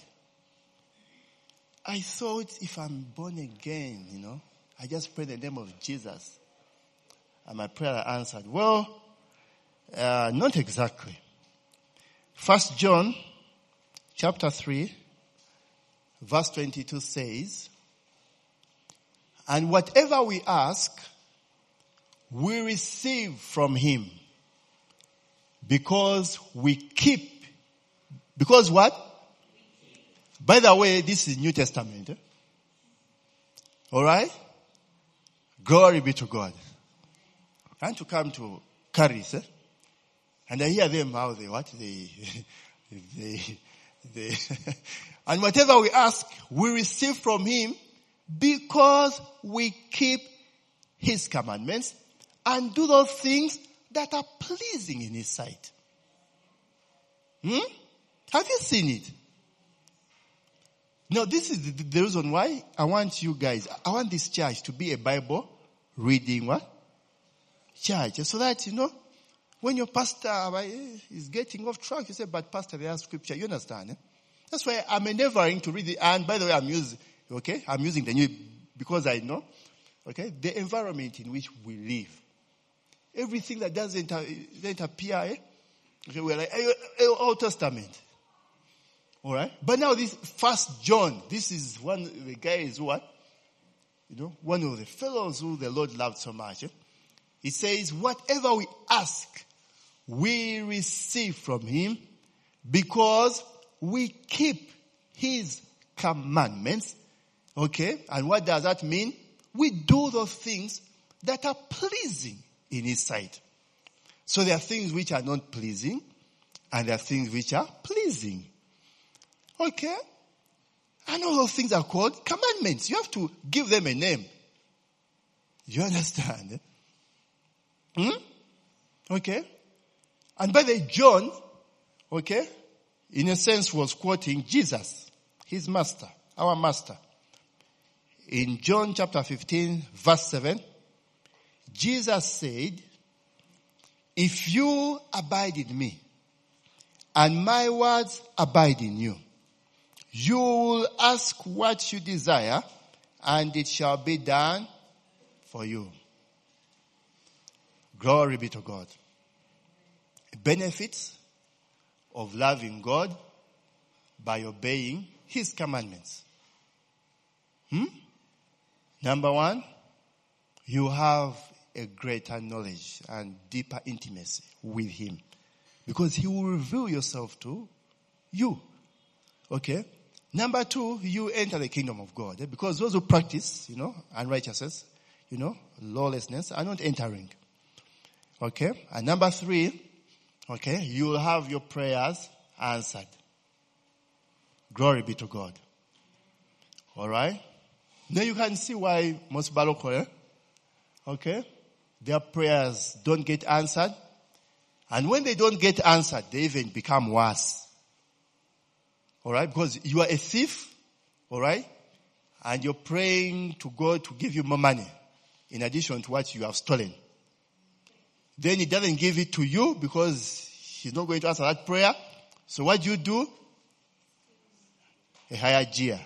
I thought if I'm born again, I just pray the name of Jesus and my prayer are answered. Well, not exactly. 1 John chapter 3 verse 22 says, and whatever we ask, we receive from him because because what? By the way, this is New Testament. Alright? Glory be to God. I want to come to Caris, and I hear them how they and whatever we ask, we receive from him because we keep his commandments and do those things that are pleasing in his sight. Have you seen it? Now, this is the reason why I want this church to be a Bible reading church. So that, when your pastor is getting off track, you say, but pastor, they have scripture. You understand? That's why I'm endeavoring to read it. And by the way, I'm using the new, because I know, the environment in which we live. Everything that doesn't appear, we're like, Old Testament. Alright? But now this 1 John, this is the guy is what? One of the fellows who the Lord loved so much. He says, whatever we ask, we receive from him because we keep his commandments. Okay? And what does that mean? We do those things that are pleasing in his sight. So there are things which are not pleasing, and there are things which are pleasing. Okay? And all those things are called commandments. You have to give them a name. You understand? Okay? And by the way, John, in a sense was quoting Jesus, his master, our master. In John chapter 15, verse 7, Jesus said, if you abide in me, and my words abide in you, you will ask what you desire, and it shall be done for you. Glory be to God. Benefits of loving God by obeying his commandments. Number 1, you have a greater knowledge and deeper intimacy with him. Because he will reveal yourself to you. Okay? Number 2, you enter the kingdom of God. Because those who practice, unrighteousness, lawlessness are not entering. Okay? And number 3, you will have your prayers answered. Glory be to God. Alright? Now you can see why most Balokole, their prayers don't get answered. And when they don't get answered, they even become worse. Alright? Because you are a thief. Alright? And you're praying to God to give you more money in addition to what you have stolen. Then he doesn't give it to you because he's not going to answer that prayer. So what do? A higher gear.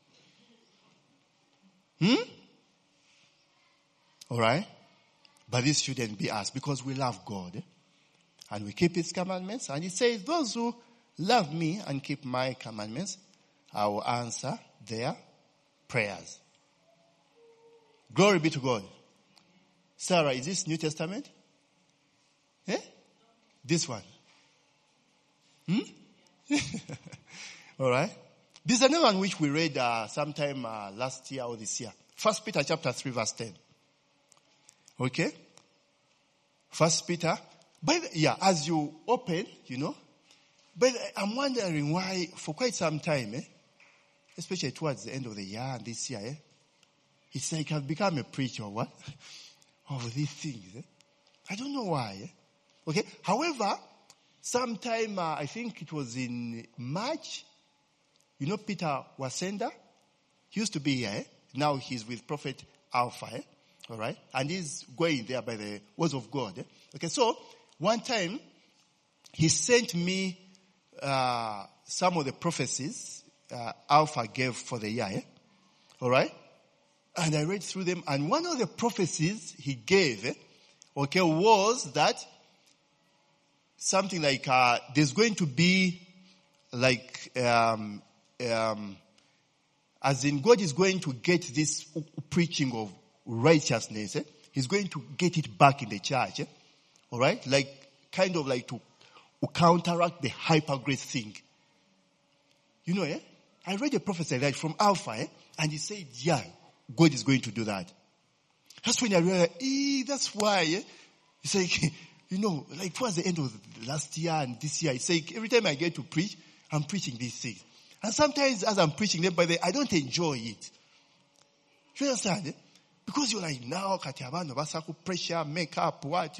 Alright? But this shouldn't be us because we love God. And we keep his commandments. And he says, those who love me and keep my commandments, I will answer their prayers. Glory be to God. Sarah, is this New Testament? This one. All right. This is another one which we read sometime last year or this year. 1 Peter chapter 3 verse 10. Okay. 1 Peter. But as you open, but I'm wondering why for quite some time, especially towards the end of the year and this year, it's like I've become a preacher or what? Of these things. I don't know why. Okay. However, sometime, I think it was in March, Peter Wasenda, he used to be here. Now he's with Prophet Alpha. All right. And he's going there by the words of God. Okay. So one time he sent me, some of the prophecies, Alpha gave for the year. All right. And I read through them. And one of the prophecies he gave, was that something like, there's going to be like, as in God is going to get this preaching of righteousness. He's going to get it back in the church. All right. Like kind of like to counteract the hyper grace thing. I read a prophecy like from Alpha, and he said, God is going to do that. That's when I realized, that's why, it's like, like towards the end of last year and this year, it's like every time I get to preach, I'm preaching these things. And sometimes as I'm preaching them, I don't enjoy it. You understand? Because you're like, now, Katiabana, Basaku, pressure, makeup, what,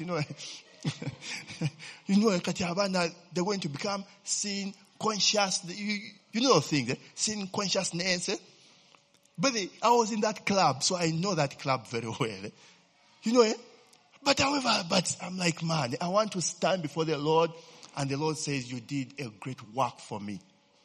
Katiabana, they're going to become sin conscious, you know things, sin consciousness. But I was in that club, so I know that club very well. But however, I'm like, man, I want to stand before the Lord, and the Lord says, you did a great work for me.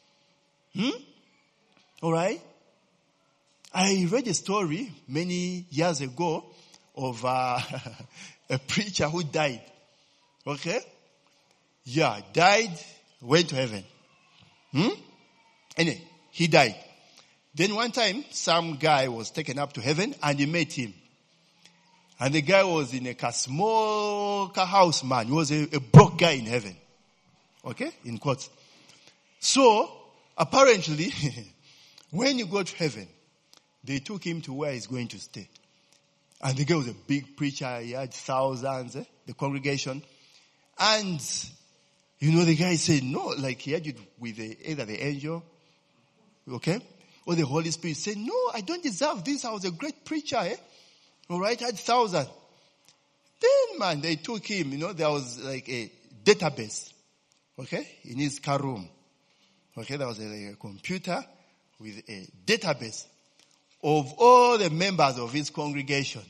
All right? I read a story many years ago of a preacher who died. Okay? Died, went to heaven. Anyway, he died. Then one time, some guy was taken up to heaven and he met him. And the guy was in a small house man. He was a broke guy in heaven. Okay? In quotes. So, apparently, when you go to heaven, they took him to where he's going to stay. And the guy was a big preacher. He had thousands, the congregation. And, the guy said, no, like he had it with either the angel, okay? Or the Holy Spirit said, no, I don't deserve this. I was a great preacher, All right, I had thousands. Then, man, they took him, there was like a database, okay, in his car room. Okay, there was a computer with a database of all the members of his congregation.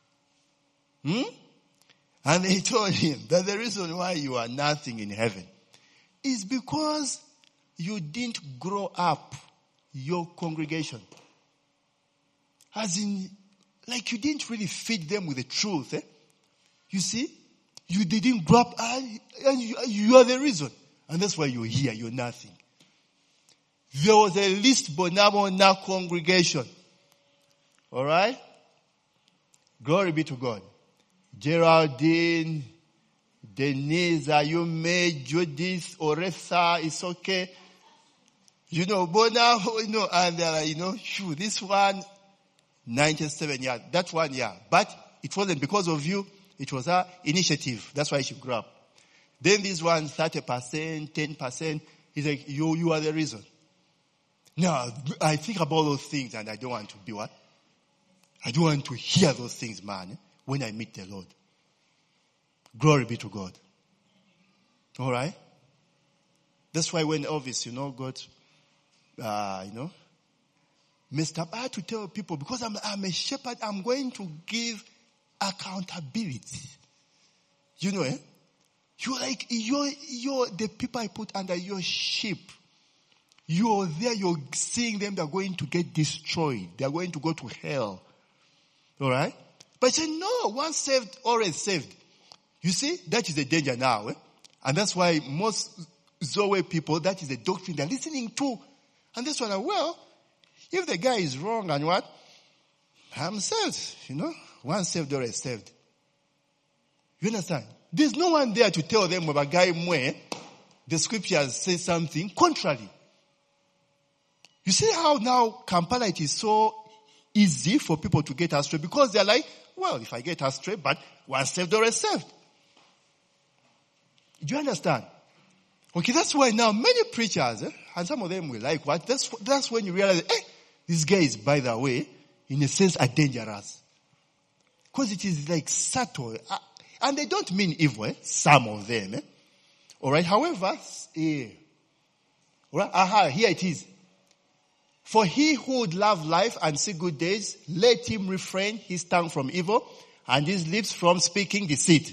And they told him that the reason why you are nothing in heaven is because you didn't grow up your congregation. As in, like you didn't really feed them with the truth. You see, you didn't grow up and you are the reason. And that's why you're here, you're nothing. There was a least Bonamona congregation. Alright? Glory be to God. Geraldine, Denise, Ayume, Judith, Oresa, it's okay. Bona, and this one, 97, that one, But it wasn't because of you, it was her initiative. That's why she grew up. Then this one, 30%, 10%, he's like, you are the reason. Now, I think about those things and I don't want to be what? I don't want to hear those things, man, when I meet the Lord. Glory be to God. All right? That's why when Elvis, got, messed up, I had to tell people, because I'm a shepherd, I'm going to give accountability. You're like, you're the people I put under your sheep. You're there, you're seeing them, they're going to get destroyed. They're going to go to hell. All right? But I said, no, once saved, always saved. You see, that is the danger now. And that's why most Zoe people, that is the doctrine they're listening to. And that's why, well, if the guy is wrong and what? I'm saved, once saved, always saved. You understand? There's no one there to tell them about guy Mwe. The scriptures say something contrary. You see how now Kampala it is so easy for people to get astray because they're like, well, if I get astray, but once saved, always saved. Do you understand? Okay, that's why now many preachers, and some of them will like what? That's when you realize, these guys, by the way, in a sense, are dangerous. Because it is like subtle. And they don't mean evil, some of them. Alright, however, alright, here it is. For he who would love life and see good days, let him refrain his tongue from evil and his lips from speaking deceit.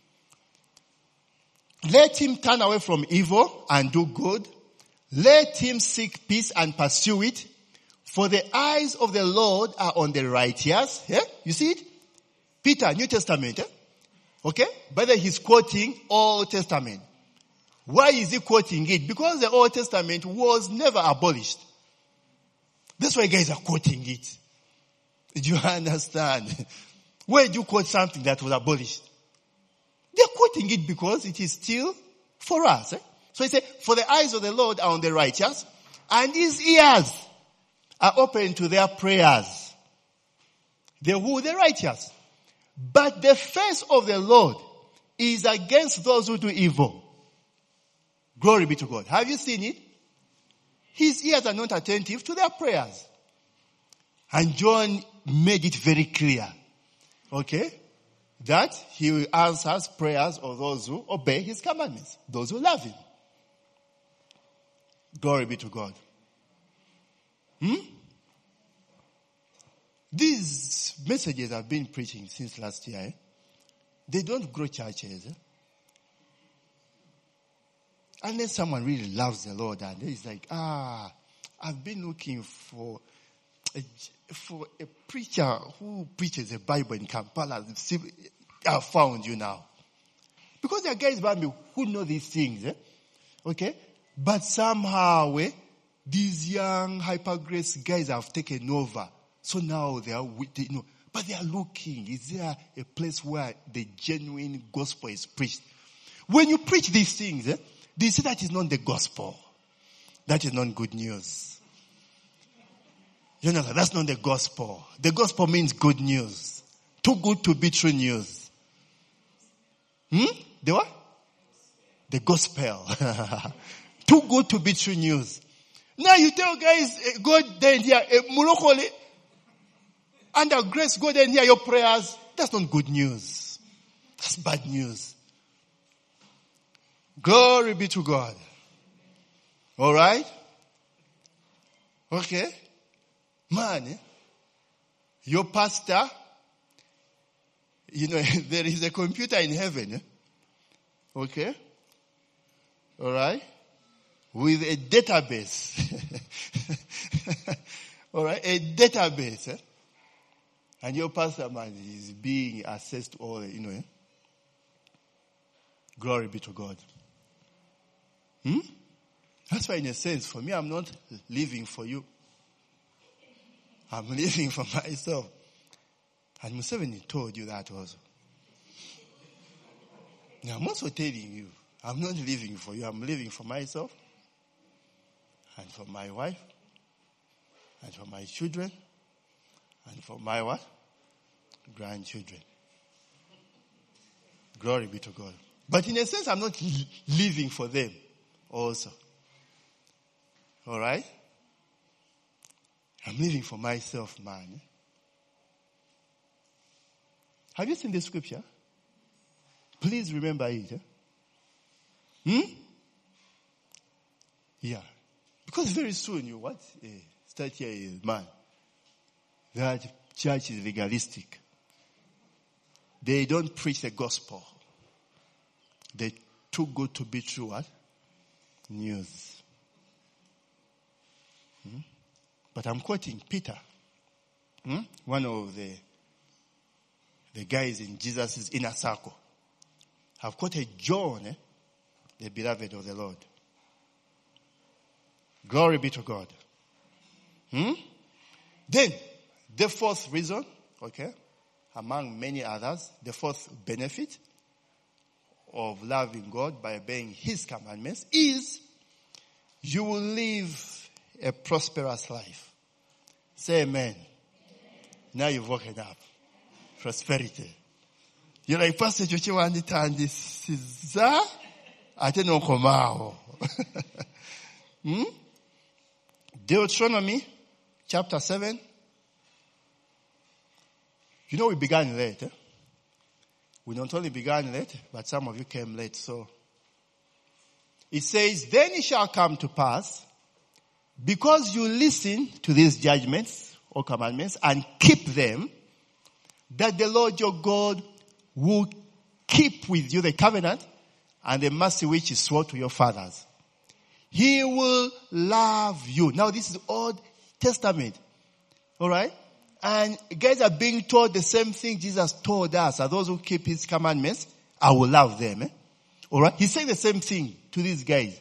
Let him turn away from evil and do good. Let him seek peace and pursue it. For the eyes of the Lord are on the righteous. Yeah? You see it? Peter, New Testament. Okay? But then he's quoting Old Testament. Why is he quoting it? Because the Old Testament was never abolished. That's why guys are quoting it. Do you understand? Why do you quote something that was abolished? They're quoting it because it is still for us. So he said, for the eyes of the Lord are on the righteous, and his ears are open to their prayers. The who? The righteous. But the face of the Lord is against those who do evil. Glory be to God. Have you seen it? His ears are not attentive to their prayers. And John made it very clear. Okay? That he answers prayers of those who obey his commandments. Those who love him. Glory be to God. These messages I've been preaching since last year, they don't grow churches. Unless someone really loves the Lord and he's like, I've been looking for a preacher who preaches the Bible in Kampala. I found you now. Because there are guys by me who know these things. Okay? But somehow, these young hyper-grace guys have taken over. So now they are, but they are looking. Is there a place where the genuine gospel is preached? When you preach these things, they say that is not the gospel. That is not good news. You know, that's not the gospel. The gospel means good news. Too good to be true news. The what? The gospel. Too good to be true news. Now you tell guys, God then hear, Mulokole, under grace, go then hear your prayers. That's not good news. That's bad news. Glory be to God. Alright? Okay. Man, your pastor, there is a computer in heaven. Okay? Alright? With a database. Alright? A database. And your pastor, man, is being assessed all, Glory be to God. That's why in a sense, for me, I'm not living for you. I'm living for myself. And Museveni told you that also. Now, I'm also telling you, I'm not living for you. I'm living for myself and for my wife and for my children and for my what? Grandchildren. Glory be to God. But in a sense, I'm not living for them also. Alright? I'm living for myself, man. Have you seen the scripture? Please remember it. Yeah. Because very soon you what? Start here is man. That church is legalistic. They don't preach the gospel. They're too good to be true what? News. But I'm quoting Peter. One of the guys in Jesus' inner circle. I've quoted John, the beloved of the Lord. Glory be to God. Then, the fourth reason, okay, among many others, the fourth benefit of loving God by obeying His commandments is you will live a prosperous life. Say amen. Now you've woken up. Prosperity. You're like, Pastor Chochi wanditandisiza ate nokomao. Deuteronomy chapter 7. You know we began late. We not only began late, but some of you came late. So it says, then it shall come to pass, because you listen to these judgments or commandments and keep them, that the Lord your God will keep with you the covenant and the mercy which he swore to your fathers. He will love you. Now this is Old Testament. Alright? And guys are being told the same thing Jesus told us. Are those who keep his commandments, I will love them. Alright? He's saying the same thing to these guys.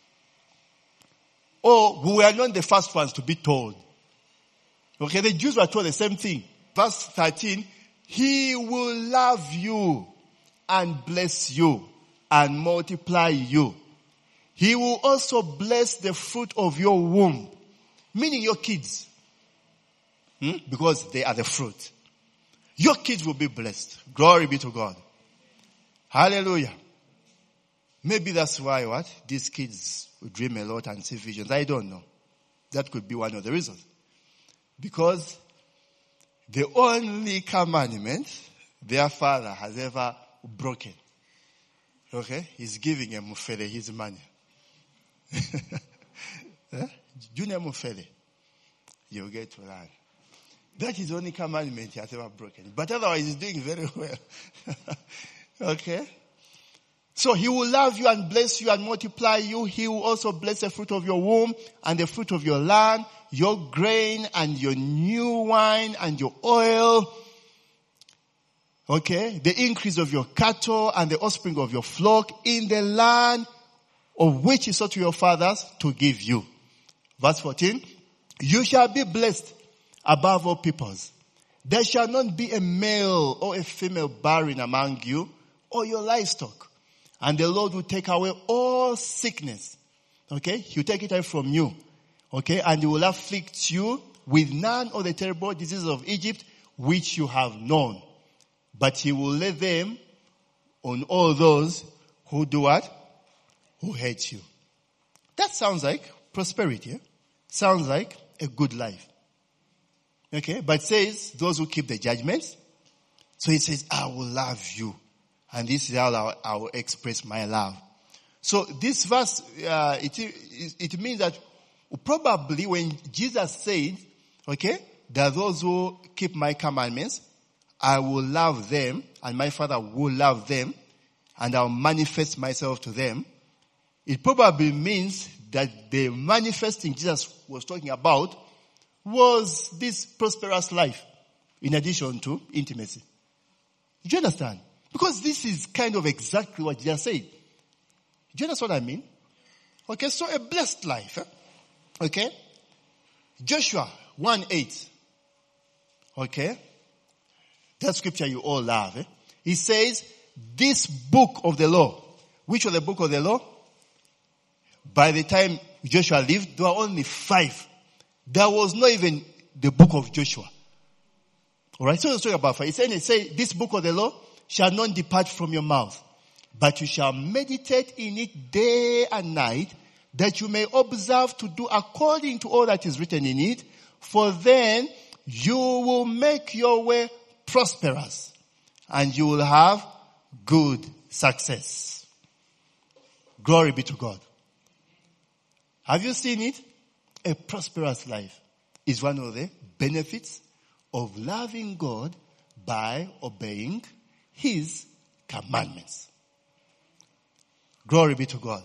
Oh, we were not the first ones to be told. Okay, the Jews were told the same thing. Verse 13, he will love you and bless you and multiply you. He will also bless the fruit of your womb, meaning your kids. Because they are the fruit. Your kids will be blessed. Glory be to God. Hallelujah. Maybe that's why these kids dream a lot and see visions. I don't know. That could be one of the reasons. Because the only commandment their father has ever broken, okay, is giving a mufele his money. Junior mufele, you get to learn. That is the only commandment he has ever broken. But otherwise he's doing very well. Okay? So he will love you and bless you and multiply you. He will also bless the fruit of your womb and the fruit of your land, your grain and your new wine and your oil. Okay? The increase of your cattle and the offspring of your flock in the land of which he swore to your fathers to give you. Verse 14. You shall be blessed above all peoples. There shall not be a male or a female barren among you or your livestock. And the Lord will take away all sickness. Okay? He'll take it away from you. Okay? And he will afflict you with none of the terrible diseases of Egypt which you have known. But he will lay them on all those who do what? Who hate you. That sounds like prosperity. Sounds like a good life. Okay? But it says those who keep the judgments. So it says, I will love you. And this is how I will express my love. So this verse, it means that probably when Jesus said, okay, that those who keep my commandments, I will love them, and my Father will love them, and I'll manifest myself to them. It probably means that the manifesting Jesus was talking about was this prosperous life, in addition to intimacy. Do you understand? Because this is kind of exactly what Jesus said. Do you understand what I mean? Okay, so a blessed life. Okay? Joshua 1:8. Okay? That scripture you all love. It says, this book of the law. Which was the book of the law? By the time Joshua lived, there were only 5. There was not even the book of Joshua. Alright, so let's talk about 5. It says, this book of the law shall not depart from your mouth, but you shall meditate in it day and night, that you may observe to do according to all that is written in it, for then you will make your way prosperous, and you will have good success. Glory be to God. Have you seen it? A prosperous life is one of the benefits of loving God by obeying his commandments. Glory be to God.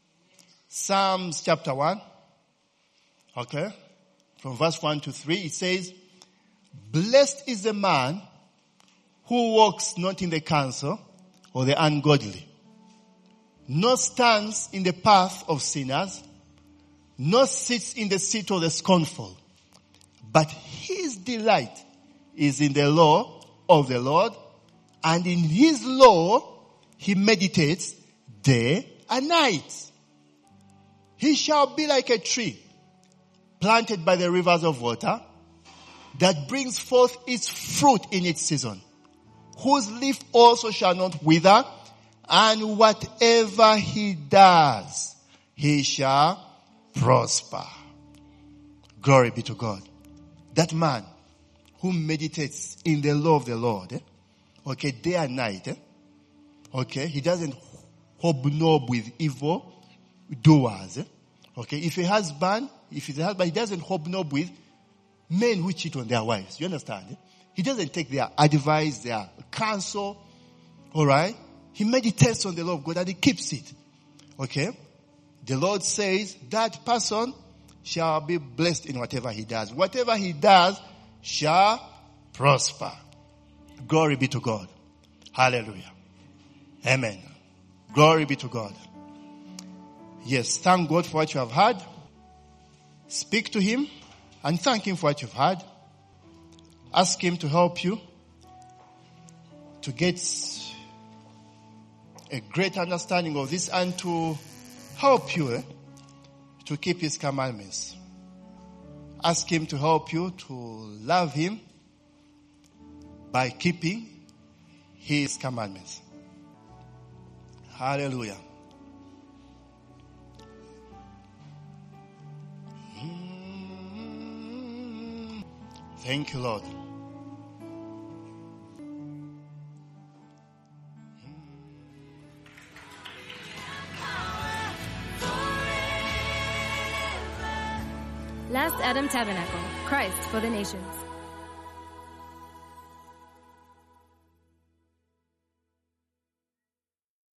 Psalms chapter 1. Okay. From verse 1 to 3, it says, blessed is the man who walks not in the counsel of the ungodly, nor stands in the path of sinners, nor sits in the seat of the scornful. But his delight is in the law of the Lord, and in his law he meditates day and night. He shall be like a tree planted by the rivers of water that brings forth its fruit in its season, whose leaf also shall not wither, and whatever he does, he shall prosper. Glory be to God. That man who meditates in the law of the Lord, okay, day and night, okay, he doesn't hobnob with evil doers, okay. If he's a husband, he doesn't hobnob with men who cheat on their wives. You understand? He doesn't take their advice, their counsel, alright? He meditates on the law of God and he keeps it, okay. The Lord says that person shall be blessed in whatever he does. Whatever he does shall prosper. Glory be to God. Hallelujah. Amen. Glory be to God. Yes, thank God for what you have heard. Speak to him and thank him for what you've heard. Ask him to help you to get a great understanding of this and to help you to keep his commandments. Ask him to help you to love him by keeping his commandments. Hallelujah. Thank you, Lord. Last Adam Tabernacle, Christ for the Nations.